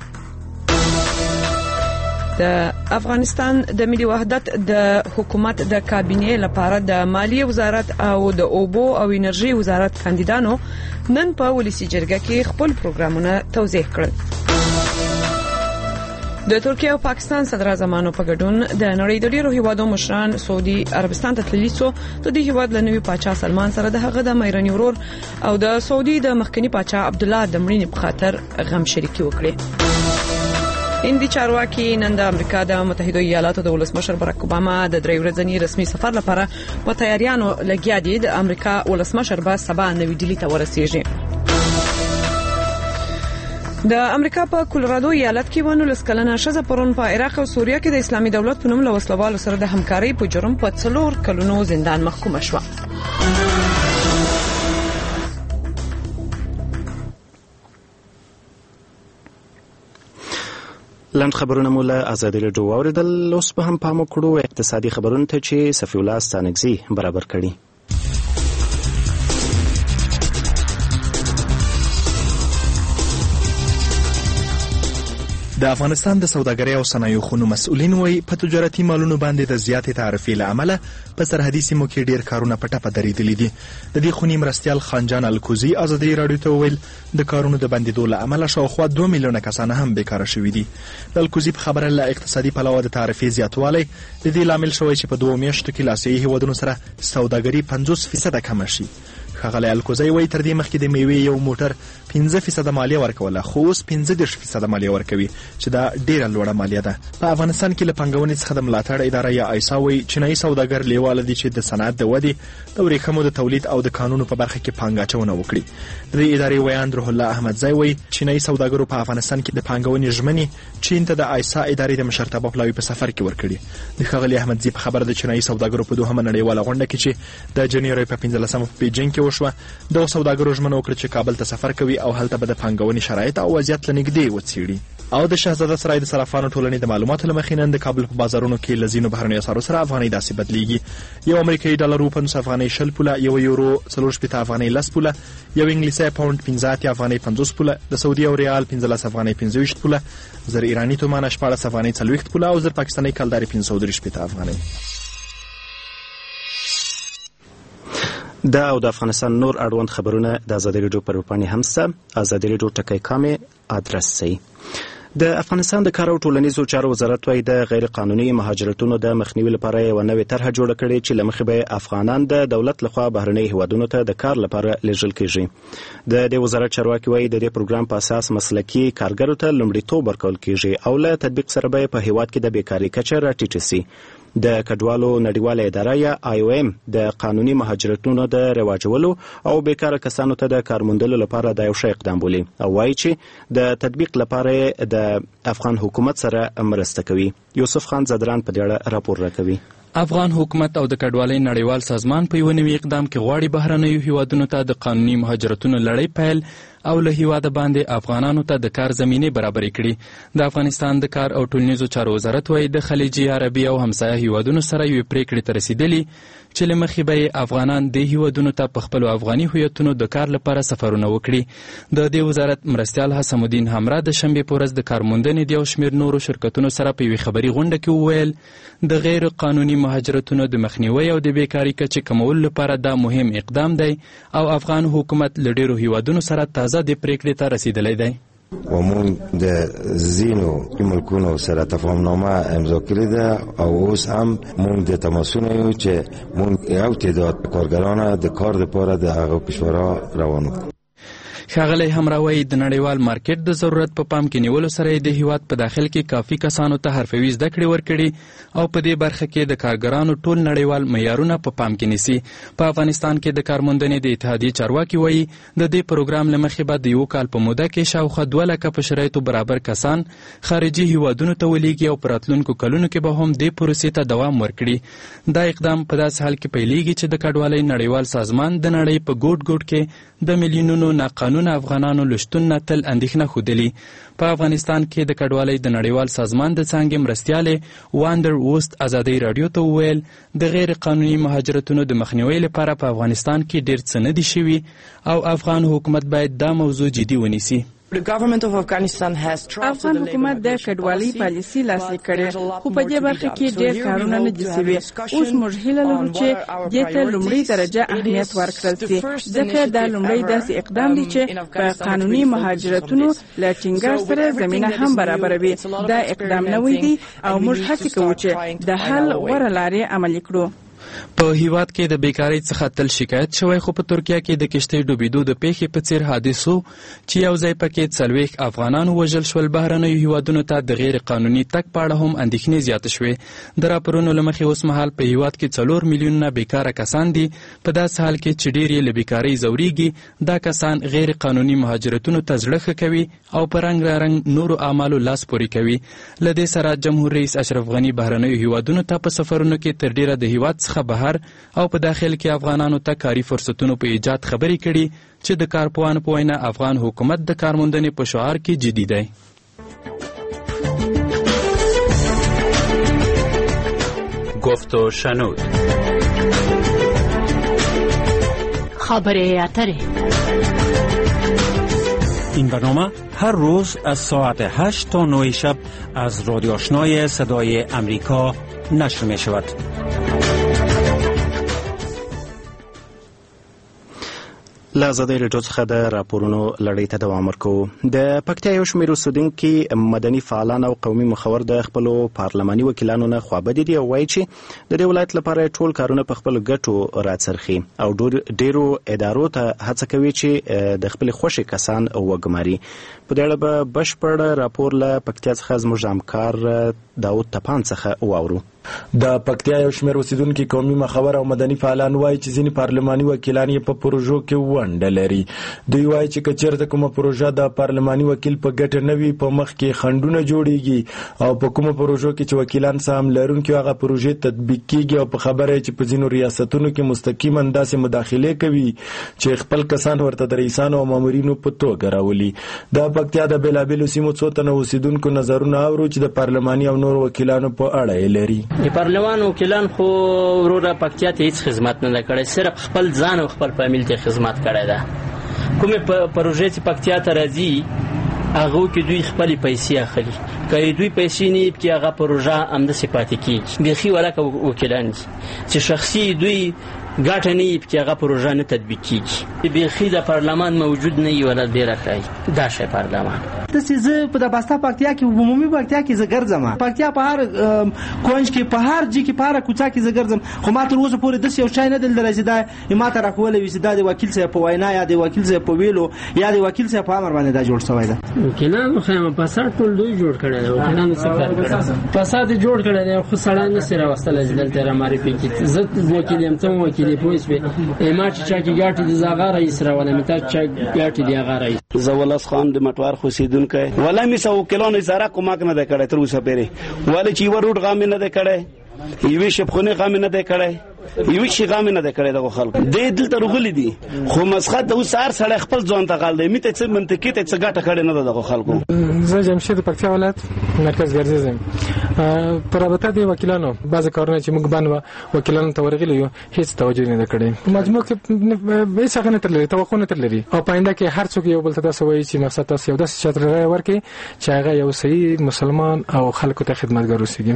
Speaker 4: د افغانستان د ملي وحدت د حکومت د کابینې لپاره د مالیې وزارت او د اوبو او انرژي وزارت کاندیدانو نن په ولسی جرګه کې خپل پروګرامونه توضیح کړل. د ترکیه او پاکستان صدر اعظمانو په ګډون د نړۍ د ډیرو هیوادو مشران سعودي عربستان ته تللي څو د دې هیواد له نوي پاچا سلمان سره د هغه د مېرنی ورور او د سعودي د مخکنی پاچا عبد الله د مړینې په خاطر غم شریکي وکړي. هندي چارواکي نن د امریکا د متحده ایالاتو د ولسمشر باراک اوباما د 3 ورځني رسمي سفر لپاره په تیاریانو لګیا دي. د امریکا ولسمشر به سبا نوې ډیلي ته ورسیږي. د امریکا په کولورادو ایالت کې 19 کلنه ښځه پرون په عراق او سوریه کې د اسلامي دولت په نوم له وسلوالو سره د همکارۍ په جرم په 4 کلونو زندان محکومه شوه.
Speaker 1: لاند خبرونه مو له ازادي راډیو واوریدل. اوس به هم پام وکړو اقتصادي خبرونه ته چې صفی الله ستانکزی برابر کړي.
Speaker 2: د افغانستان د سوداګرۍ او صنایعو خونو مسؤلین وایي په تجارتي مالونو باندې د زیاتې تعرفې له امله په سرحدي سیمو کې ډیر کارونه په ټپه درېدلي دي. د دې خونې مرستیال خانجان الکوزي ازادي راډیو ته وویل د کارونو د بندېدو له امله شاوخوا 2 میلیونه کسان هم بیکاره شوي دي. د الکوزي په خبره له اقتصادي پلوه د تعرفې زیاتوالی د دې لامل شوی چې په 2 میاشتو کې له آسیایي هیوادونو سره سوداګري 50% کمه شي. ښاغلی الکوزی وایي تر دې مخکې د میوې یو موټر 15% مالیه ورکوله، خو اوس 15% مالیه ورکوي چې دا ډیره لوړه مالیه ده. په افغانستان کې له پانګونې څخه د ملاتړ اداره یا ایسا وایي چینایي سوداګر لیواله دي چې د صنعت د ودې د ورېښمو د تولید او د قانونو په برخه کې پانګه اچونه وکړي. د دې ادارې ویاند روح الله احمدزی وایي چینایي سوداګرو په افغانستان کې د پانګونې ژمنې چین ته د ایسا ادارې د مشرتابه پلاوي په سفر کې ورکړي. د ښاغلي احمدزی په خبره د چینایي سوداګرو په 2مه نړیواله غونډه کې چې د جنوري په 15مه په بیجینګ کې وشوه د سوداګرو ژمنه وکړه چې کابل ته سفر کوي او هلته به د پانګونې شرایط او وضعیت لنږدې وڅېړي. او د شهزاده سرای د صرافانو ټولنې د معلوماتو له مخې نن د کابل په بازارونو کې له ځینو بهرنیو اسعارو سره افغانۍ داسې بدلیږي. یو امریکایي ډالر 50 افغانۍ 60 پوله، یو یورو 40 افغانۍ 10 پوله، یو انګلیسي پاوند 15 افغانۍ 50 پوله، د سعودي او ریال 15 افغانۍ 25 پوله، زر ایرانی تومان 14 افغانۍ 40 پوله او زر پاکستاني کلداري 530 افغانۍ.
Speaker 1: دا او د افغانستان نور اړوند خبرونه د ازادي راډیو پر وپاڼې هم سه ازادي راډیو ټکی کامه ادرس سي. د افغانستان د کار او ټولنیزو چارو وزارت وايي د غیر قانوني مهاجرتونو د مخنیوي لپاره یو نوې طرحه جوړه کړې چې لمخې به افغانان د دولت لخوا بهرني هیوادونو ته د کار لپاره لیږل کیږي. د دې وزارت چارواکي وايي د دې پروګرام په اساس مسلکي کارګرو ته لومړیتوب ورکول کیږي او له تطبیق سره به په هیواد کې د بیکاری کچه راټیټه سي. د کډوالو نړیواله اداره یا IOM د قانوني مهاجرتونو د رواجولو او بیکاره کسانو ته د کارموندلو لپاره د یو ښه اقدام بولي او وایي چې د تطبیق لپاره د افغان حکومت سره مرسته کوي. یوسف خان زدران په دې اړه راپور راکوي.
Speaker 20: افغان حکومت او د کډوالۍ نړیوال سازمان په یو نوي اقدام کې غواړي بهرنیو هیوادونو ته د قانوني مهاجرتونو لړۍ پیل او له هیواده باندې افغانانو ته د کار زمینه برابرې کړي. د افغانستان د کار او ټولنیزو چارو وزارت وايي د خلیجي عربي او همسایه هیوادونو سره یو پریکړې ته رسیدلي چې له مخې به افغانان د هیوادونو ته په خپل افغاني هویتونو د کار لپاره سفرونه وکړي. د دې وزارت مرستیال حسام الدین همرا د شنبې په ورځ د کارموندنې د یو شمېر نورو شرکتونو سره په یوې خبري غونډه کې وویل د غیر قانوني مهاجرتونو د مخنیوي او د بیکارۍ کچې کمولو لپاره دا مهم اقدام دی او افغان حکومت له ډیرو هیوادونو سره تازه د پریکړې ته رسیدلی دی.
Speaker 21: و مونږ د ځینو ملکونو سره تفاهمنامه امضا کړې ده او اوس هم مونږ د تماسونه یو چې مونږ یو تعداد کارګران د کار لپاره د هغه کشورها روانو.
Speaker 20: ښاغلی همراوی د نړیوال مارکیټ د ضرورت په پام کې نیولو سره د هیواد په داخل کې کافي کسانو ته حرفوي زده کړې ورکړي او په دې برخه کې د کارګرانو ټول نړیوال معیارونه په پام کې نیسي. په افغانستان کې د کارموندنې د اتحادیې چارواکي وایي د دې پروګرام له مخې به د 1 کال په موده کې شاوخوا 2 لکه په شرایطو برابر کسان خارجي هیوادونو ته ولیږي او په راتلونکو کلونو کې به هم دې پروسې ته دوام ورکړي. دا اقدام په داسې حال کې پیلېږي چې د کډوالۍ نړیوال سازمان د نړۍ په ګوټ ګوټ کې د میلیونونو ناقانونه افغانانو لشتون نه تل اندېښنه ښودلي. په افغانستان کې د کډوالۍ د نړیوال سازمان د څانګې مرستیالې واندر ووست ازادۍ راډیو ته وویل د غیر قانوني مهاجرتونو د مخنیوي لپاره په افغانستان کې ډېر څه نه دي شوي او افغان حکومت باید دا موضوع جدي ونیسي.
Speaker 3: افغان حکومت د کډوالۍ پالیسي لاسلیک کړې خو په دې برخه کې ډېر کارونه نه دي شوي. اوس موږ هیله لرو چې دې ته لومړی درجه اهمیت ورکړل شي ځکه دا لومړی داسې اقدام دی چې په قانوني مهاجرتونو له ټینګار سره زمینه هم برابروي. دا اقدام نوی دی او موږ هڅه کوو چې د حل غوره لارې عملي کړو.
Speaker 20: په هیواد کې د بیکاری څخه تل شکایت شوی خو په ترکیه کې د کشتۍ ډوبېدو د پیښې په څیر حادثو چې یو ځای پکې 40 افغانانو وژل شول بهرنیو هیوادونو ته د غیر قانوني تګ په اړه هم اندېښنې زیاتې شوې. د راپورونو له مخې اوس مهال په هیواد کې 4 میلیونه بیکاره کسان دي. په داسې حال کې چې ډېر یې له بیکارۍ ځورېږي دا کسان غیر قانوني مهاجرتونو ته زړه ښه کوي او په رنګ رنګ نورو اعمالو لاس پورې کوي. له دې سره جمهور رئیس اشرف غني بهرنیو هیوادونو ته په سفرونو کې تر ډیره د هیواد څخه بهر او په داخل کې افغانانو ته کاري فرصتونو په ایجاد خبرې کړي چې د کارپوهانو په وینا افغان حکومت د کارموندنې په شعار کې جدي دی.
Speaker 22: گفت و شنود
Speaker 23: خبر اتره.
Speaker 24: این برنامه هر روز از ساعت 8 تا 9 شب از رادیو آشنای صدای امریکا نشر می شود.
Speaker 1: له ازادۍ راډیو څخه د راپورونو لړۍ ته دوام ورکوو. د پکتیا یو شمېر اوسېدونکي مدني فعالان او قومي مخور د خپلو پارلماني وکیلانو نه خوابدي دي او وایي چې د دې ولایت لپاره ټول کارونه په خپلو ګټو راڅرخي او ډېرو ادارو ته هڅه کوي چې د خپلې خوښې کسان وګماري. په دې اړه به بشپړ راپور له پکتیا څخه زموږ همکار داود تپان څخه واورو.
Speaker 25: د پکتیا یو شمېر اوسېدونکي قومي مخور او مدني فعالان وایي چې ځینې پارلماني وکیلان یې په پروژو کې ونډه لري. دوی وایي چې که چېرته کومه پروژه د پارلماني وکیل په ګټه نه وي په مخ کې خنډونه جوړیږي او په کومه پروژو کې چې وکیلان سهم لرونکي هغه پروژې تطبیق کیږي او په خبره چې په ځینو ریاستونو کې مستقیما داسې مداخلې کوي چې خپل کسان ورته د رئیسانو او مامورینو په توګه راولي. د پکتیا د بېلابېلو سیمو څو تنه اوسېدونکو نظرونه اورو چې د پارلماني او نورو وکیلانو په اړه یې لري.
Speaker 26: د پارلمان وکیلان خو وروره پکتیا ته هیڅ خدمت نه کړی، صرف خپل ځان او خپل فامیل ته خدمت کړی ده. کومې پروژې چې پکتیا ته راځي هغه کې دوی خپل پیسې اخلي، که دوی پیسې نه کې هغه پروژه همداسې پاتې کیږي. بیخي ولکه وکیلان دي چې شخصي دوی ګټه نه کې هغه پروژه نه تطبیق کیږي. بیخي د پارلمان موجود نه وي ولا ډیره کوي دا شی پارلمان.
Speaker 27: د سیزه په د باستا پکتیا کې عمومي پکتیا کې زګرځم، پکتیا په هر کونج کې په هر ځای کې په هر کوڅه کې زګرځم، خو ما تر اوسه پورې د یو شای نه دل درځي دا ما ته راکول وي دا د وکیل صاحب په وینا یا د وکیل صاحب په ویلو یا د وکیل صاحب په امر باندې دا جوړ شوی ده.
Speaker 28: وکیلانو خو فساد ټول دوی جوړ کړی دی، وکیلانو څه کار کړی فساد جوړ کړی دی، خو سړی نه سره واستل چې دلته را معرفي کړي. زه وکیل یم ته وکیل پولیس به ما چې چا کې ګاټي د زاغه رئیس را ولې مته چا ګاټي دی هغه رئیس.
Speaker 29: زولس خان د مټوار خوسیدونکو ولا می سو کلون اشاره کومک نه کړی تر اوسه پیری ولی چې ور روټ غام نه کړی یوه شپخونه غام نه کړی یوه شي غام نه کړی دغه خلک د دلته رغلي دي خو مسخه د وسار سره خپل ځان ته غال دی میته څه منطقي ته څه ګټه کړی نه دغه خلکو.
Speaker 30: زه جمشید پکتیا ولایت مرکز ګرځم. پر رابطه د وکیلانو بعض کارونه چې موږ باندې وکیلانو ته ورغلي یو هیڅ توجه نه کړی. مجموع کې به څنګه نه ترلري توقع نه ترلري او پاینده کې هر څوک یو بل ته تاسو وایي چې مقصد تاسو یو داسې چتر ورکړي چې هغه یو صحیح مسلمان او خلکو ته خدمتګار اوسېږي.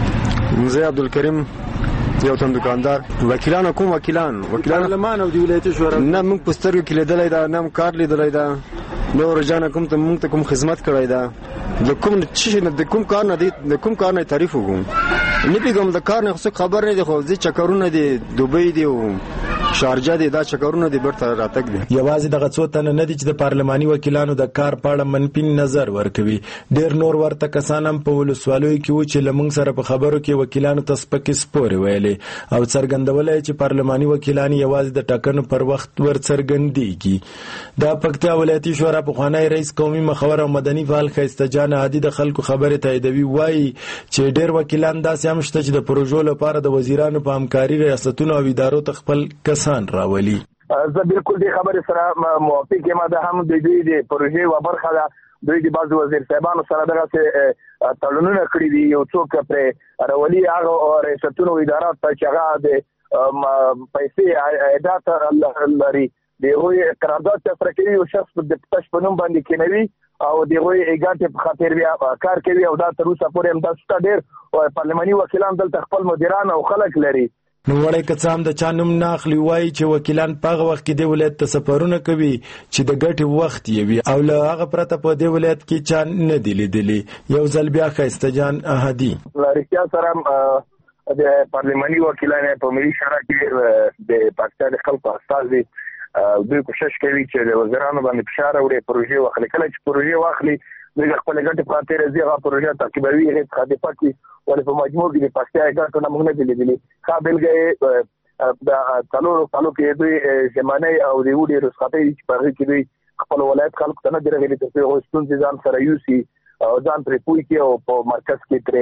Speaker 31: زه عبدالکریم یو تن دکاندار. وکیلان کوم وکیلان پارلمان او د ولایتي شورا نه موږ پستر کې لیدلای دا نام کار لیدلای دا نو رجانه کوم ته موږ ته کوم خدمت کړای دا د کوم چې نه د کوم کار نه دی د کوم کار نه تعریف وګم نه پیګم د کار نه خبر نه دی خو ځي چکرونه دی دوبۍ دی او شارجه دي دا چکرونه دي برته راتګ دي.
Speaker 25: یوازې دغه څو تنه نه دي چې د پارلماني وکیلانو د کار په اړه منفي نظر ورکوي. ډېر نور ورته کسان هم په ولسوالیو کې و چې لمونږ سره په خبرو کې وکیلانو ته سپکې سپورې ویلې او څرګندولې چې پارلماني وکیلان یوازې د ټاکنو پر وخت ورڅرګندېږي. د پکتیا ولایتي شورا پخوانی رئیس قومي مخور او مدني فعال ښایسته جان هادي د خلکو خبرې تاییدوي. وایي چې ډېر وکیلان داسې هم شته چې د پروژو لپاره د وزیرانو په همکاري ریاستونو او ادارو ته خپل کسان راولي.
Speaker 5: زه بالکل دې خبرې سره موافق یم. دا هم د دوی د پروژې و برخه ده. دوی د بعض وزیر صاحبانو سره دغه تړونونه کړی دي. یو څوک پرې راولي هغه ریاستونو او ادارات ته چې هغه د پیسې عایدات لري د هغوی قرارداد سره کوي. یو شخص د پټش په نوم باندې کېنوي او د هغوی ایګاټې په خاطر بیا کار کوي او دا تر اوسه پورې هم داسې ډېر پارلماني وکیلان دلته خپل مدیران او خلک لري.
Speaker 25: نو وړی که څه هم د چا نوم نه اخلي وایي چې وکیلان په هغه وخت کې دې ولایت ته سفرونه کوي چې د ګټې وخت یې وي او له هغه پرته په دې ولایت کې چا نه دي لیدلي. یو ځل بیا ښایسته جان هادي
Speaker 5: رښتیا سره د پارلماني وکیلان په ملي شورا کې د پاکستان د خلکو استازي دوی کوشش کوي چې د وزیرانو باندې فشار وړي پروژې واخلي. کله چې پروژې واخلي دوی خپل ګټې په خاطر هغه پروژه تعقیبوي هیڅ خاطر پاتې ولې په مجموع کې د پاکستان ګټو نه موږ نه دي لیدلي. قابلګي د تعلق کې دوی زمانه او د وډي رسخته چې په کې دوی خپل ولایت خلکو ته نه درغلي تر څو ستونزې ځان سره یوسي او ځان پرې پوي کې او په مرکز کې تر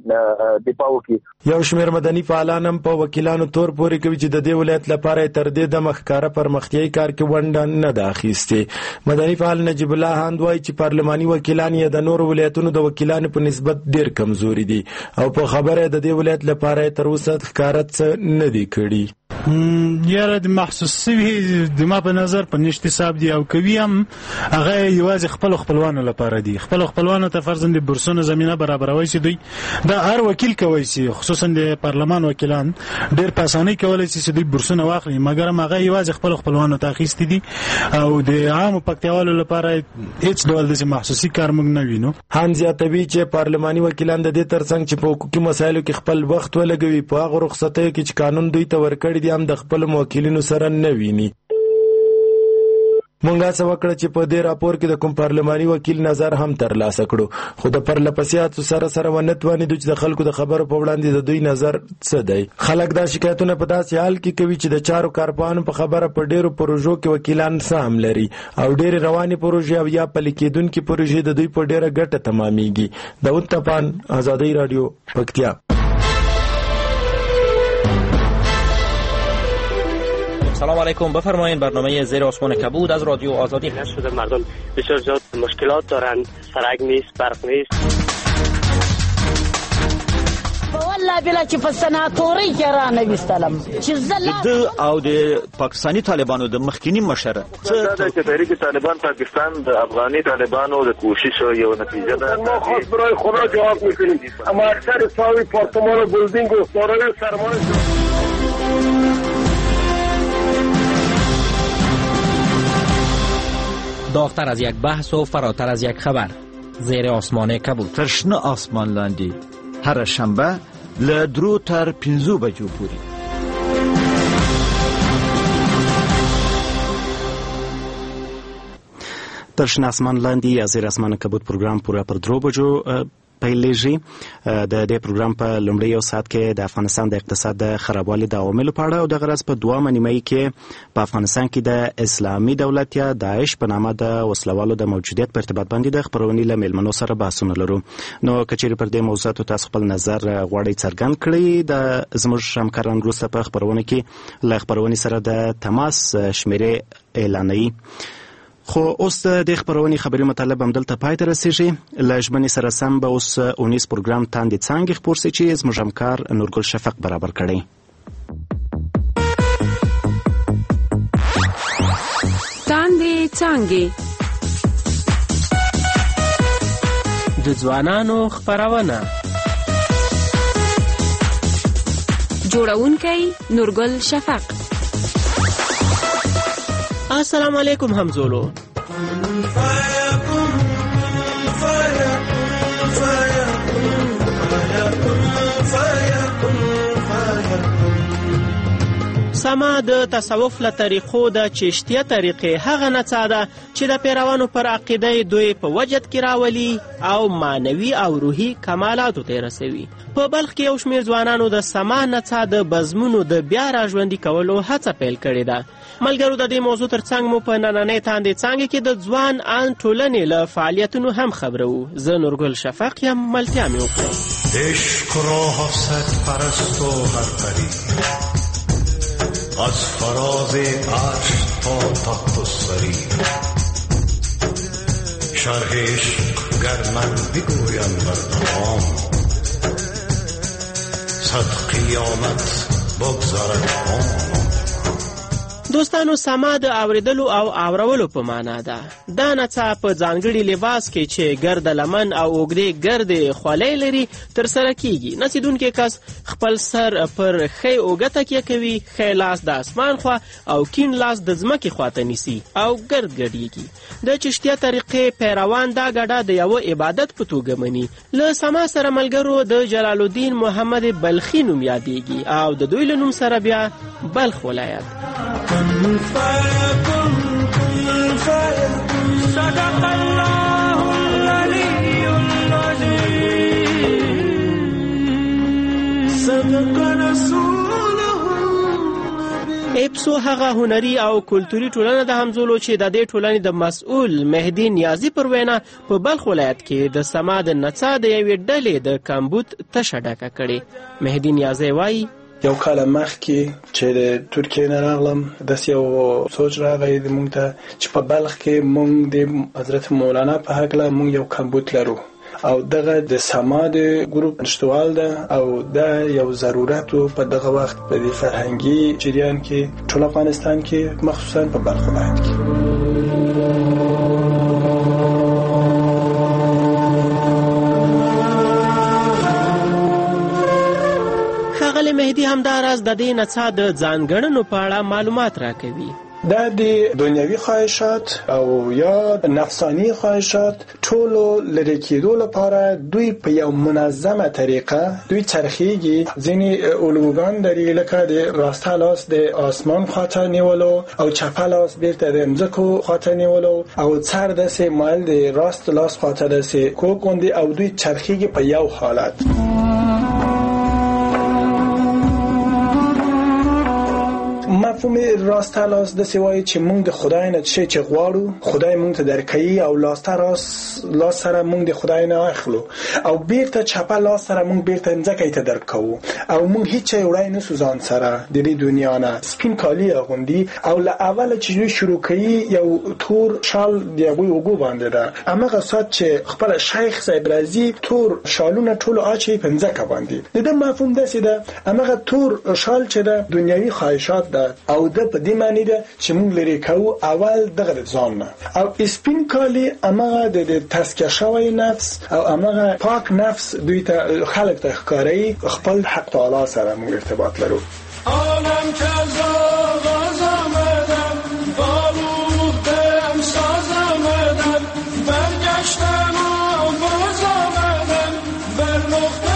Speaker 5: دیپاو کې.
Speaker 25: یو شمېر مدني فعالان هم په وکیلانو تور پورې کوي چې د دې ولایت لپاره تر دې د مخکاره پرمختیايي کار کې ونډه نه ده اخیستې. مدني فعال نجیب الله هاند وایي چې پارلماني وکیلان یې د نورو ولایتونو د وکیلانو په نسبت ډېر کمزوري دي او په خبره د دې ولایت لپاره تر اوسه ښکاره څه نه دي کړي.
Speaker 7: یاره د محسوس سوي د ما په نظر په نشتی صاحب دی او کوي هم هغه یوازې خپلوانو لپاره دي. خپلوانو ته فرضاً د بورسونو زمينه برابروي چې دوی دا هر وکیل کوي چې خصوصا د پارلمان وکیلان ډېر په اسانۍ کولای شي چې دوی بورسونه واخلي مګر هغه یوازې خپلوانو ته اخیستي دي او د عامو پکتیوالو لپاره هیڅ ډول د محسوسي کار موږ نه وینو.
Speaker 25: هان زیاتوي چې پارلماني وکیلان د دې ترڅنګ چې په حقوقي مسایلو کې خپل وخت ولګوي په هغه رخصتیو کې چې قانون دوی ته ورکړي دي هم د خپل موکلینو سره نه ویني. مونږه څه وکړه چې په دې راپور کې د کوم پارلماني وکیل نظر هم ترلاسه کړو خو د پرلپسیاتو سره ونتواني چې د خلکو د خبرو په وړاندې د دوی نظر څه دی. خلک دا شکایتونه په داسې حال کې کوي چې د چارو کارپوهانو په خبره په ډېرو پروژو کې وکیلان سهم لري او ډېرې روانې پروژې او یا پلي کېدونکې پروژې د دوی په ډېره ګټه تمامېږي. داود طپان، آزادۍ رادیو، پکتیا.
Speaker 8: سلام علیکم. بفرمایید برنامه زیر آسمان کبود از رادیو آزادی
Speaker 9: شده. مردم بسیار زیاد مشکلات دارند، سرک نیست، برق نیست.
Speaker 10: والله بلا چې په سناتوري کې را نه وستلم چې
Speaker 11: زله او د پاکستاني طالبانو د مخکینی مشر
Speaker 9: څه چې تحریک طالبان پاکستان د افغاني طالبانو د کوشش یو نتیجه ده.
Speaker 12: ما خاص برای خدا جواب میکنیم اما اکثر ساوی پارتمان و بلدینگ و دارای سرمایه
Speaker 8: داغتر از یک بحث و فراتر از یک خبر. زیر آسمان کبود.
Speaker 11: ترشنه آسمان لاندی هر شنبه له 2 تر 5 بجو پورې.
Speaker 1: ترشنه آسمان لاندې یا زیر آسمان کبود پروګرام پوره پر 3 بجو پیلېږي. د دې پروګرام په لومړي یو ساعت کې د افغانستان د اقتصاد د خرابوالي د عواملو په اړه او د غرض په دوه نیمایي کې په افغانستان کې د اسلامي دولت یا داعش په نامه د وسلوالو د موجودیت په ارتباط باندې د خبرونې له میلمنو سره بحثونه لرو. نو کچېرې پر دې موضوعاتو تاسو خپل نظر غواړئ څرګند کړئ د زموږ همکاران وروسته په خبرونه کې له خبرونې سره د تماس شمیرې اعلانوي. خو اوس د خبرونې خبري مطلب هم دلته پای ته رسیږي. له ژبنې سره سم به اوس اونیز پروګرام تاندې څانګې خپور سي چې زموږ همکار نورګل شفق برابر کړی.
Speaker 23: تاندې څانګې د ځوانانو خبرونه جوړونکی نورګل شفق.
Speaker 8: السلام علیکم همزولو.
Speaker 2: سما د تصوف له طریقو د چشتیه طریقې هغه نڅا ده چې د پیروانو پر عقیده دوی په وجد کې راولي او معنوي او روحي کمالاتو ته رسوي. په بلخ کې یو شمېر ځوانانو د سما نڅا د بزمونو د بیا راژوندي کولو هڅه پیل کړې ده. ملګرو د دې موضوع تر څنګ مو په نننۍ تاندې څانګې کې د ځوان آن ټولنې له فعالیتونو هم خبرو. زه نورګل شفق یم، ملتیا مې وکړه.
Speaker 4: عشق را حفظت پرست و هر پری از فراز عرش تا تحت السری شرح عشق گر من بگویم بر دوام صد قیامت بگذرد عام.
Speaker 2: دوستانو، سما د اوریدلو او اورولو په معنا ده. دا نڅا په ځانګړي لباس کې چې ګرد لمن او اوږدې ګردې خولۍ لري ترسره کیږي. نڅېدونکی کس خپل سر پر ښی اوږه تکیه کوي، ښی لاس د اسمان خوا او کیڼ لاس د ځمکې خواته نیسي او ګرد ګډیږي. د چشتیه طریقې پیروان دا ګډه د یوه عبادت په توګه مني. له سما سره ملګرو د جلال الدین محمد بلخي نوم یادیږي او د دوی له نوم سره بیا بلخ ولایت. صدق الله العلي العظيم صدق رسوله. اپسو هغه هنري او کلتوري ټولنه د همزولو چې د دې ټولنې د مسؤل مهدي نیازي پر وینا په بلخ ولایت کې د سما د نڅا د یوې ډلې د کمبود تشه ډکه کړې. مهدي نیازي وایي
Speaker 6: یو کال مخکې چې د ترکیې نه راغلم داسې یو سوچ راغی موږ ته چې په بلخ کې موږ د حضرت مولانا په هکله موږ یو کمبود لرو او دغه د سما د ګروپ نشتوال ده او دا یو ضرورت په دغه وخت په دې فرهنګي جریان کې ټول افغانستان کې مخصوصا په بلخ ولایت کې.
Speaker 2: مهدي همداراز د دې نڅا د ځانګړنو په اړه معلومات راکوي.
Speaker 6: دا د دنیوي خواهشات او یا نفسانی خواهشات ټولو لرې کېدو لپاره دوی په یو منظمه طریقه دوی چرخیږي. ځینې الګوګان لري لکه د راسته لاس د آسمان خواته نیولو او چپه لاس بیرته د مځکو خواته نیولو او سر داسې مایل د راست لاس خواته داسې کوکوندي او دوی چرخیږي په یو حالت. مفهوم راسته لاس د سوای چې موږ د خدای نه چې غواړو خدای موږ ته درکوي او لاسته لاس سره موږ د خدای نه اخلو او بیرته چپه لاس سره موږ بیرته ځکه ته درکو او موږ هیڅ وړای نه سوزان سره د دې دنیا نه سپین کالی اغوندي او له اوله چې شروع کوي یو تور شال دی وګو باندې ده امغه سات چې خپل شیخ صاحب رازي تور شالونه ټولو اچي پنځکه باندې د مفهوم داسې ده امغه تور شال چې ده دنیوي خواهشات او د په دې معنی ده چې موږ لري کوو اول دغه ځان او سپین کالی امغه د تسکیه شوی نفس او امغه پاک نفس دوی ته خلق ته ښکاري خپل حق تعالی سره موږ ارتباط لرو. عالم که آغاز آمدم با روح دم ساز آمدم برگشتم و باز آمدم بر نقطه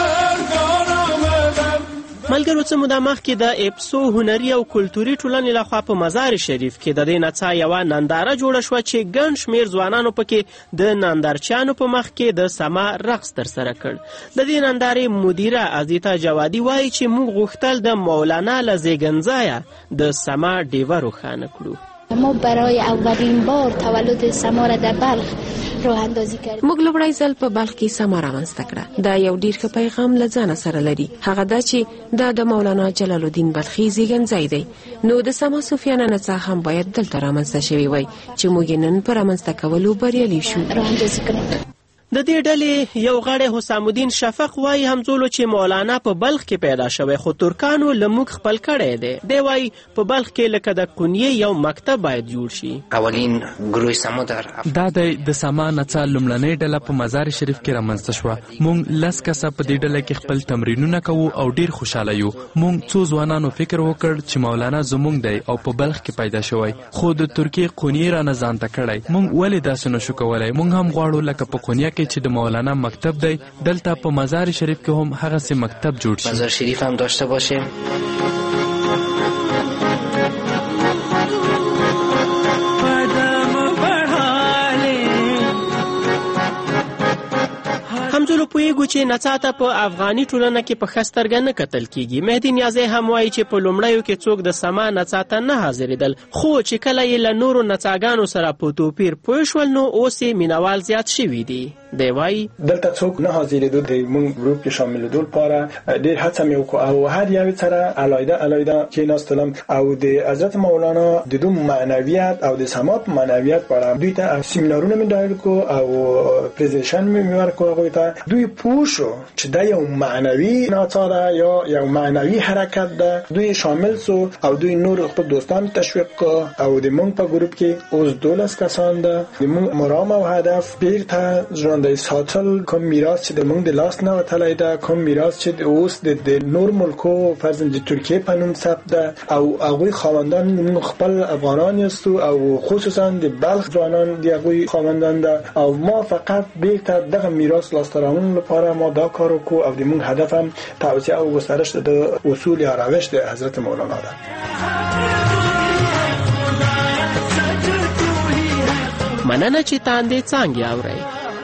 Speaker 6: پرگار آمدم.
Speaker 2: ملګرو څه موده مخکې د اپسو هنري او کلتوري ټولنې لخوا په مزار شریف کې د دې نڅا یوه ننداره جوړه شوه چې ګڼ شمېر ځوانانو پکې د نندارچیانو په مخ کې د سما رقص ترسره کړ. د دې نندارې مدیره عزیتا جوادي وایي چې موږ غوښتل د مولانا له زیږنځایه د سما ډیوه روښانه کړو.
Speaker 13: ما برای اولین بار تولد سما را در بلخ راه اندازی کردیم.
Speaker 23: موږ لومړی ځل په بلخ کې سما رامنځته کړه. دا یو ډیر ښه پیغام له ځانه سره لري. هغه دا چې دا د مولانا جلال الدین بلخي زیږنځای دی. نو د سما صوفیانه نڅا هم باید دلته رامنځته شوې وای چې موږ نن په رامنځته کولو بریالي شو.
Speaker 13: راه اندازی کړو.
Speaker 2: د دې ډلې یو غړی حسام الدین شفق وایي همزولو چې مولانا په بلخ کې پیدا شوی خو ترکانو له موږ خپل کړی دی. دی وایي په بلخ کې لکه د کونیې یو مکتب باید جوړ شي.
Speaker 14: اولین گروه سما
Speaker 20: دا د سما نڅا لومړنۍ ډله په مزار شریف کې رامنځته شوه. موږ 10 کسه په دې ډله کې خپل تمرینونه کوو او ډیر خوشاله یو. موږ څو ځوانانو فکر وکړ چې مولانا زموږ دی او په بلخ کې پیدا شوی خو د ترکیې کونیې را نه ځانته کړی. موږ ولې داسې نشو کولی؟ موږ هم غواړو لکه په کونیه چې د مولانا مکتب دی دلته په مزار شریف کې هم هغه سي مکتب جوړ شي.
Speaker 14: مزار شریف هم داشته باشه.
Speaker 2: وګو چې نڅا ته په افغاني ټولنه کې په ښه سترګه نه کتل کیږي. مهدي نیازی هم وایي چې په لومړیو کې څوک د سما نڅا ته نه حاضرېدل، خو چې کله یې له نورو نڅاګانو سره په توپیر پوه شول نو اوس یې مینوال زیات شوي دي. دی وایي
Speaker 6: دلته څوک نه حاضرېدو د مونږ ګروپ کې شاملېدو لپاره ډېر هڅه مې وکړه او هر یو سره علیحده کېناستلم او د حضرت مولانا د دوی معنویت او د سما په معنویت په اړه دوی ته سیمینارونه مې ډایل کو او پریزنټیشن مې ورکړ هغوی ته. دوی پوه شو چې دا یو معنوي نڅا ده یا یو معنوي حرکت ده. دوی شامل سو او دوی نور خپل دوستان تشویق کو او د مونږ په ګروپ کې اوس 12 کسان ده. د مونږ مرام او هدف بیرته ژوندی ساتل کوم میراث چې د مونږ د لاس نه وتلی ده، کوم میراث چې اوس د نور ملکو فرضاً د ترکیه په نوم ثبت ده او هغوی خاوندان مونږ خپل افغانان یستو او خصوصا د بلخ ځوانان د هغوی خاوندان ده او ما فقط بیرته دغه میراث لاسته راوړلو لپاره ما دا کار وکړو او د مونږ هدف هم توسعه او گسترش د اصول یا روش د حضرت مولانا ده.
Speaker 2: مننه چې تاندې څانګې اورئ.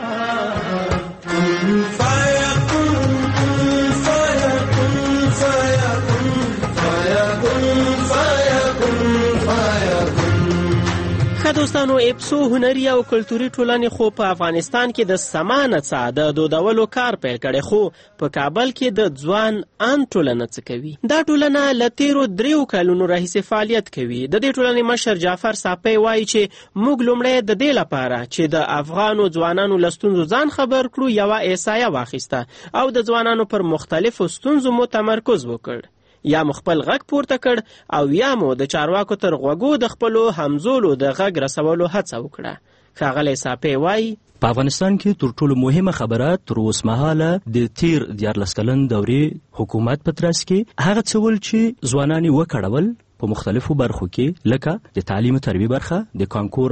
Speaker 2: دوستانو اپسو هنري او کلتوري ټولنې خو په افغانستان کې د سما نڅا د دودولو کار پیل کړی، خو په کابل کې د ځوان ان ټولنه څه کوي؟ دا ټولنه له تیرو 3 کلونو راهیسې فعالیت کوي. د دې ټولنې مشر جعفر ساپی وایي چې موږ لومړی د دې لپاره چې د افغانو ځوانانو له ستونزو ځان خبر کړو یوه احصایه واخیسته او د ځوانانو پر مختلفو ستونزو مو تمرکز وکړ. یا مو خپل غږ پورته کړ او یا مو د چارواکو تر غوږو د خپلو همزولو د غږ رسولو هڅه وکړه. ښاغلی ساپی وایي
Speaker 3: په افغانستان کې تر ټولو مهمه خبره تر اوس مهاله د تیر 14 کلن دورې حکومت په ترڅ کې هغه څه ول چې ځوانان یې وکړول په مختلفو برخو کې، لکه د تعلیم او تربیه برخه، د کانکور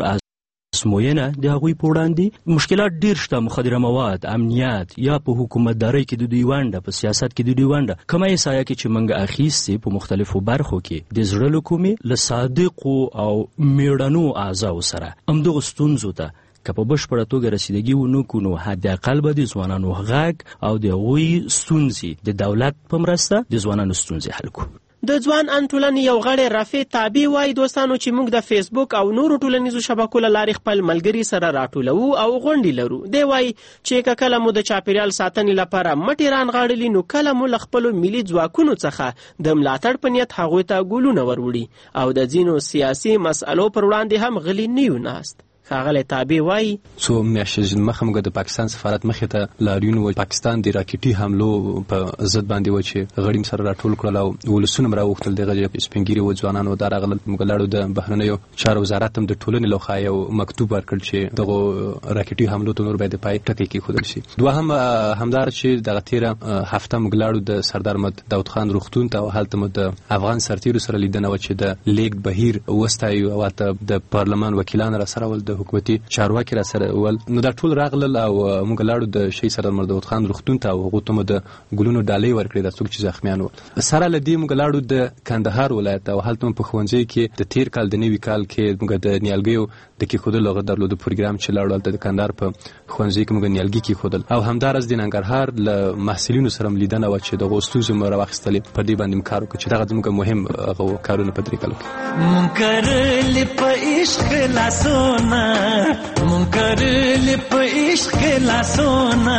Speaker 3: سموینه د هغوی په وړاندې مشکلات ډیر شته. مخدره مواد، امنیت یا په حکومتدارۍ کې د دوی ونډه، په سیاست کې د دوی ونډه کومه یې کې چې موږ اخیستې په مختلفو برخو کې د زړه له کومې له صادقو او میړنو اعضاو سره همدغو ستونزو ته که په بشپړه توګه رسیدګي ونه کړو نو حداقل به د ځوانانو غږ او د هغوی ستونزې د دولت په مرسته د ځوانانو ستونزې حل کړو.
Speaker 2: د ځوان ان ټولنې یو غړی رافع تابع وایي دوستانو چې موږ د فیسبوک او نورو ټولنیزو شبکو له لارې خپل ملګري سره راټولو او غونډې لرو. دی وایي چې که کله مو د چاپیریال ساتنې لپاره مټې رانغاړلي نو کله مو له خپلو ملي ځواکونو څخه د ملاتړ په نیت هغوی ته ګلونه وروړي او د ځینو سیاسي مسألو پر وړاندې هم غلي نه یو ناست. ښاغلی تابع وایي
Speaker 15: څو میاشتې مخه موږ د پاکستان سفارت مخې ته لاریون و پاکستان د راکټي حملو په ضد باندې و چې غړي سره راټول کړل او ولسونه راوختل دغه سپینګیري و ځوانانو دا راغلل. موږ لاړو د بهرنیو چارو وزارت هم د ټولنې لخوا یو مکتوب ورکړ چې دغه راکټي حملو ته نور باید پای ټکی کېښودل شي. دوهم همدار چې دغه تیره هفته موږ لاړو د سردار محمد داود خان روغتون ته او هلته مو د افغان سرتیرو سره لیدنه و چې د لیګ بهیر وستایو او د پارلمان وکیلان را سره ول د حکومتي چارواکي را سره ول. نو دا ټول راغلل او موږ لاړو د شهید سردار محمد داود خان روغتون ته او هغو ته مو د ګلونو ډالۍ ورکړې دا څوک چې زخمیان ول. سره له دې موږ لاړو د کندهار ولایت او هلته په ښوونځي کې د تیر کال د نوي کال کې موږ د نیالګیو د کېښودلو هغه درلوده پروګرام چې لاړو هلته د کندهار په ښوونځي کې موږ نیالګي کېښودل او همداراز د ننګرهار له محصلینو سره م لیدنه وه چې دغو ستونزو مو راواخیستلې په دې باندې م کار وکړو چې دغه زموږ مهم هغه کارونه په 3 کالو کې
Speaker 16: مونږ کرلې په عشق لاسونه مونږ کرلې په عشق لاسونه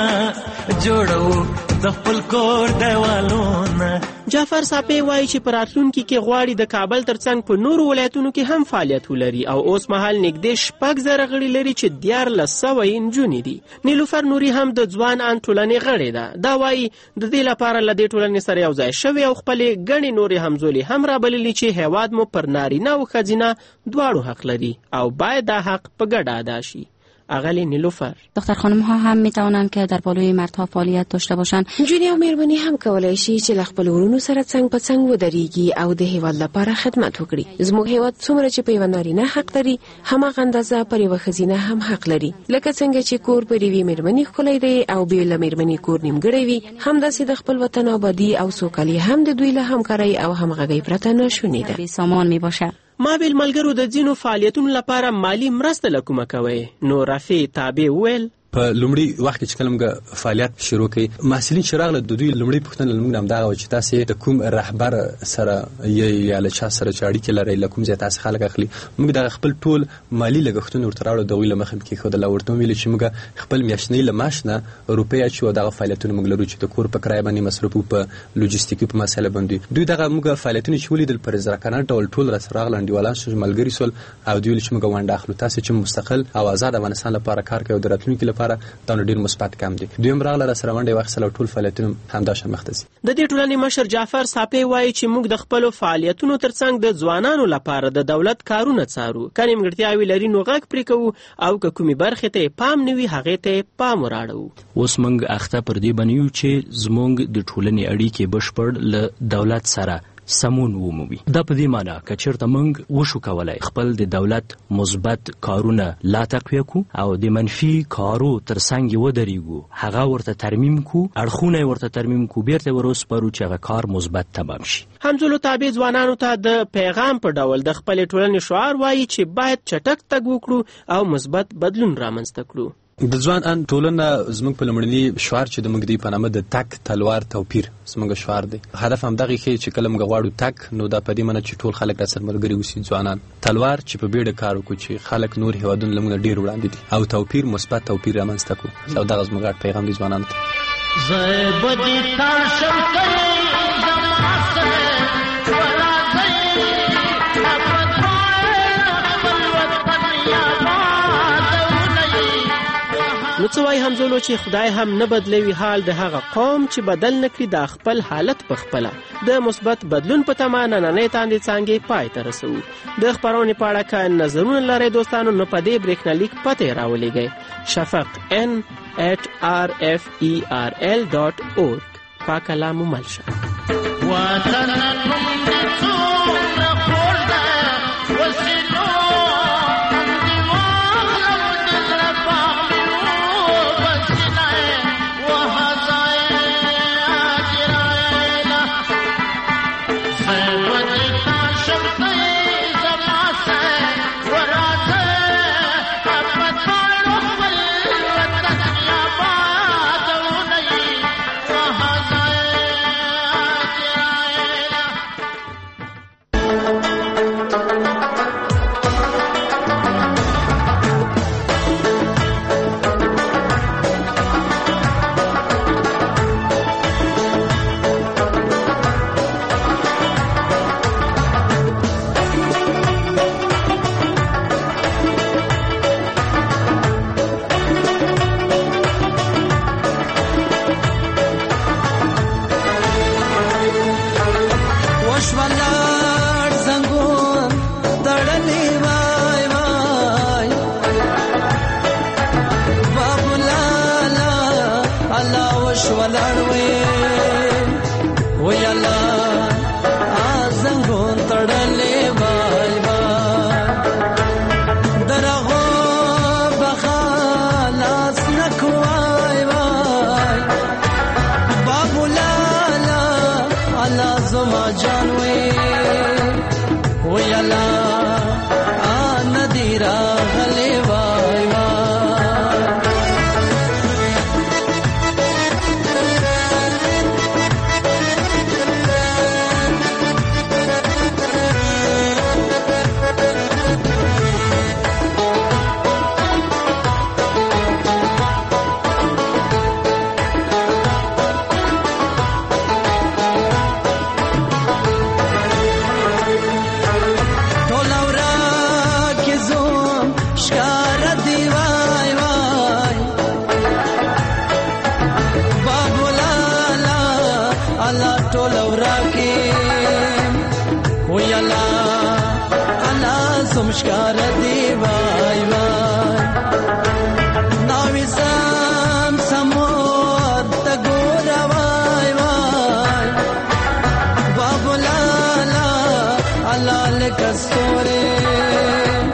Speaker 16: جوړو د خپل کور دیوالونه.
Speaker 2: جعفر ساپی وایي چې په راتلونکي کې غواړي د کابل ترڅنګ په نورو ولایتونو کې هم فعالیت ولري او اوس مهال نږدې 6,000 غړي لري چې 1,400 نجونې دي. نیلوفر نوري هم د ځوان ان ټولنې غړې ده. دا وایي د دې لپاره له دې ټولنې سره یو ځای شوې او خپلې ګڼې نورې همزولې هم رابللي چې هیواد مو پر نارینه او ښځینه دواړو حق لري او باید دا حق په ګډه ادا شي. اقل نیلوفر
Speaker 17: دختر خانم ها هم می توانند که در بالای مردها فعالیت داشته باشند.
Speaker 23: جونی او مېرمنې هم کولای شي چې خپل ورونو سره څنګ په څنګ ودرېږي او د هیواد لپاره خدمت وکړي. زموږ هیواد څومره چې په یوه نارینه حق لري هماغه اندازه پر یوه ښځینه هم حق لري. لکه څنګه چې کور پر یوې مېرمنې ښکلی دی او بې له مېرمنې کور نیمګړی وي، همداسې د خپل وطن آبادي او سوکالي هم د دوی له همکارۍ او همغږۍ پرته ناشونې ده.
Speaker 17: سامان می باشد.
Speaker 2: ما بیل ملګرو د ځینو فعالیتونو لپاره مالی مرسته له کومه کوئ؟ نو رافع تابع وویل
Speaker 15: په لومړي وخت کې چې کله موږ فعالیت شروع کړي محصلین چې راغله د دوی لومړي پوښتنه موږ هم دغه چې تاسو د کوم رهبر سره یا له چا سره چې اړیکې لرئ له کوم ځای تاسو خلک اخلي. موږ د خپل ټول مالی لګښتونه ورته راوړو د غوی له مخې کې خو د ورته ویل چې موږ خپل میاشتنی له معاش نه روپیا چې دغه فعالیتونه موږ لرو چې د کور په کرایه باندې مصرف په لوجستیکي په مسله باندې دوی دغه موږ فعالیتونه چې ولیدل پر ځرکانه ټول را سره راغلل انډیوالان شو ملګری سول او دوی چې موږ ونډه اخلو تاسو چې مستقل او آزاد افغانستان لپاره کار کوي او د راتلونکي لپاره دا ډیر مثبت کم دي. دوی هم راغله سره ونډه واخیستل او ټول فعالیتونه همداشان مخ ته ځي.
Speaker 2: د دې ټولنې مشر جعفر صافی وایي چې موږ د خپل فعالیتونو ترڅنګ د ځوانانو لپاره د دولت کارونه څارو کله نیمګړتیاوي لري نو غږ پرې کوو او که کومې برخې ته پام نه وي هغې ته پام وراړو.
Speaker 3: اوس موږ اخته پر دې بنیو چې زموږ د ټولنې اړیکې بشپړ له دولت سره سمون ومومي. دا په دې معنی که چېرته موږ وشو کولی خپل د دولت مثبت کارونه لا تقویه کو او د منفي کارو ترڅنګ یې ودرېږو هغه ورته ترمیم کو اړخونه یې ورته ترمیم کو بیرته وروسپارو چې هغه کار مثبت تمام شي.
Speaker 2: همزولو تابع ځوانانو ته د پیغام په ډول د خپلې ټولنې شعار وایي چې باید چټک تګ وکړو او مثبت بدلون رامنځته کړو.
Speaker 15: د ځوان ان ټولنه زموږ په لومړني شعار چې د موږ دی په نامه د تک تلوار توپیر زموږ شعار دی. هدف هم دغه چې کله موږ غواړو تک نو دا په دې معنی چې ټول خلک را سره ملګري اوسي ځوانان. تلوار چې په بیړه کار وکړو چې خلک نور هیوادونه له موږ ډیر وړاندې دي او توپیر مثبت توپیر رامنځته کړو. او دغه زموږ پیغام دی ځوانانو ته.
Speaker 2: نو څه وایي همزولو چې خدای هم نه بدلوي حال د هغه قوم چې بدل نکړي د خپل حالت په خپله. د مثبت بدلون په تمه نننۍ تاندې څانګې پای ته رسوو. د خپرونې په اړه که نظرونه لرئ دوستانو نو په دې برېښنالیک پته یې راولېږئ shafaq@rferl.org. پاک الله مو مل شه.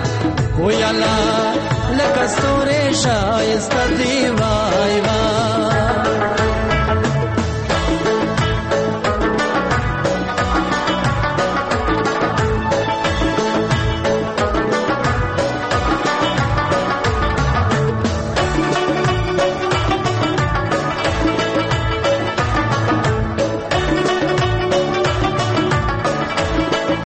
Speaker 16: لکه ستوري شایسته دی وای وای